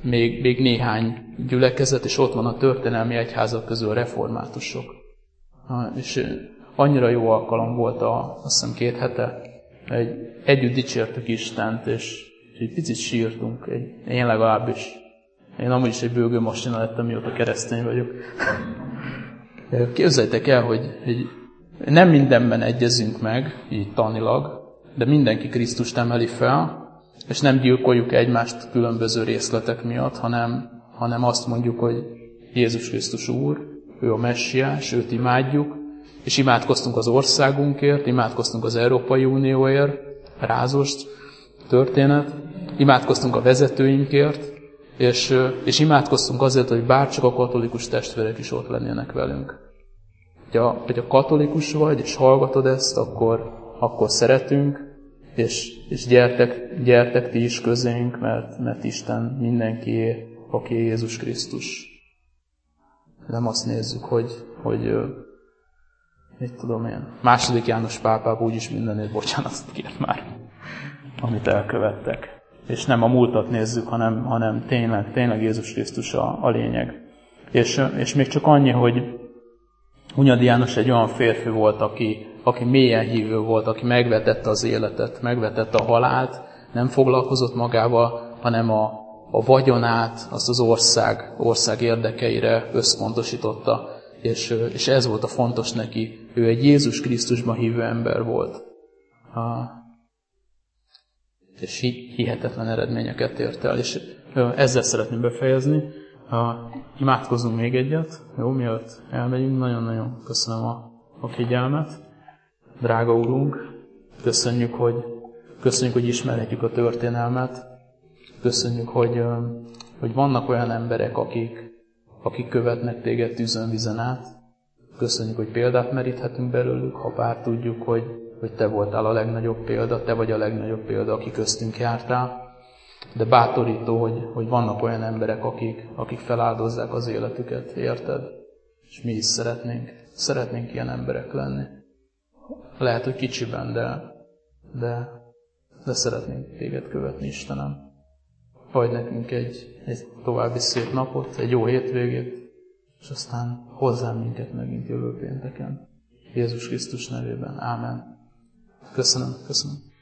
még, még néhány gyülekezet, és ott van a történelmi egyházak közül a reformátusok. És annyira jó alkalom volt, a, azt hiszem két hete, egy, együtt dicsértük Istent, és egy picit sírtunk, egy, én legalábbis. Én amúgy is egy bőgő masina lettem, mióta keresztény vagyok. Képzeljétek el, hogy, hogy nem mindenben egyezünk meg, így tanilag, de mindenki Krisztust emeli fel, és nem gyilkoljuk egymást különböző részletek miatt, hanem, hanem azt mondjuk, hogy Jézus Krisztus Úr, ő a Messiás, őt imádjuk, és imádkoztunk az országunkért, imádkoztunk az Európai Unióért, rázost, történet, imádkoztunk a vezetőinkért, és, és imádkoztunk azért, hogy bárcsak a katolikus testvérek is ott lennének velünk. Ha, hogyha katolikus vagy, és hallgatod ezt, akkor, akkor szeretünk, és, és gyertek, gyertek ti is közénk, mert, mert Isten mindenkié, aki Jézus Krisztus. Nem azt nézzük, hogy, hogy mit tudom én, második János pápában úgyis mindenért bocsánatot kér már, amit elkövettek. És nem a múltat nézzük, hanem, hanem tényleg, tényleg Jézus Krisztus a, a lényeg. És, és még csak annyi, hogy Hunyadi János egy olyan férfi volt, aki, aki mélyen hívő volt, aki megvetette az életet, megvetette a halált, nem foglalkozott magával, hanem a, a vagyonát, azt az ország, ország érdekeire összpontosította. És, és ez volt a fontos neki. Ő egy Jézus Krisztusban hívő ember volt. És hihetetlen eredményeket ért el. És ezzel szeretném befejezni. Imádkozzunk még egyet. Jó, mielőtt elmegyünk, nagyon-nagyon köszönöm a, a figyelmet. Drága Urunk, köszönjük, hogy, köszönjük, hogy ismerhetjük a történelmet. Köszönjük, hogy, hogy vannak olyan emberek, akik, akik követnek téged tűzön, vizen át. Köszönjük, hogy példát meríthetünk belőlük, ha bár tudjuk, hogy, hogy te voltál a legnagyobb példa, te vagy a legnagyobb példa, aki köztünk jártál. De bátorító, hogy, hogy vannak olyan emberek, akik, akik feláldozzák az életüket, érted? És mi is szeretnénk. Szeretnénk ilyen emberek lenni. Lehet, hogy kicsiben, de, de, de szeretnénk téged követni, Istenem. Hagy nekünk egy, egy további szép napot, egy jó hétvégét, és aztán hozzám minket megint jövő pénteken. Jézus Krisztus nevében. Ámen. Köszönöm, köszönöm.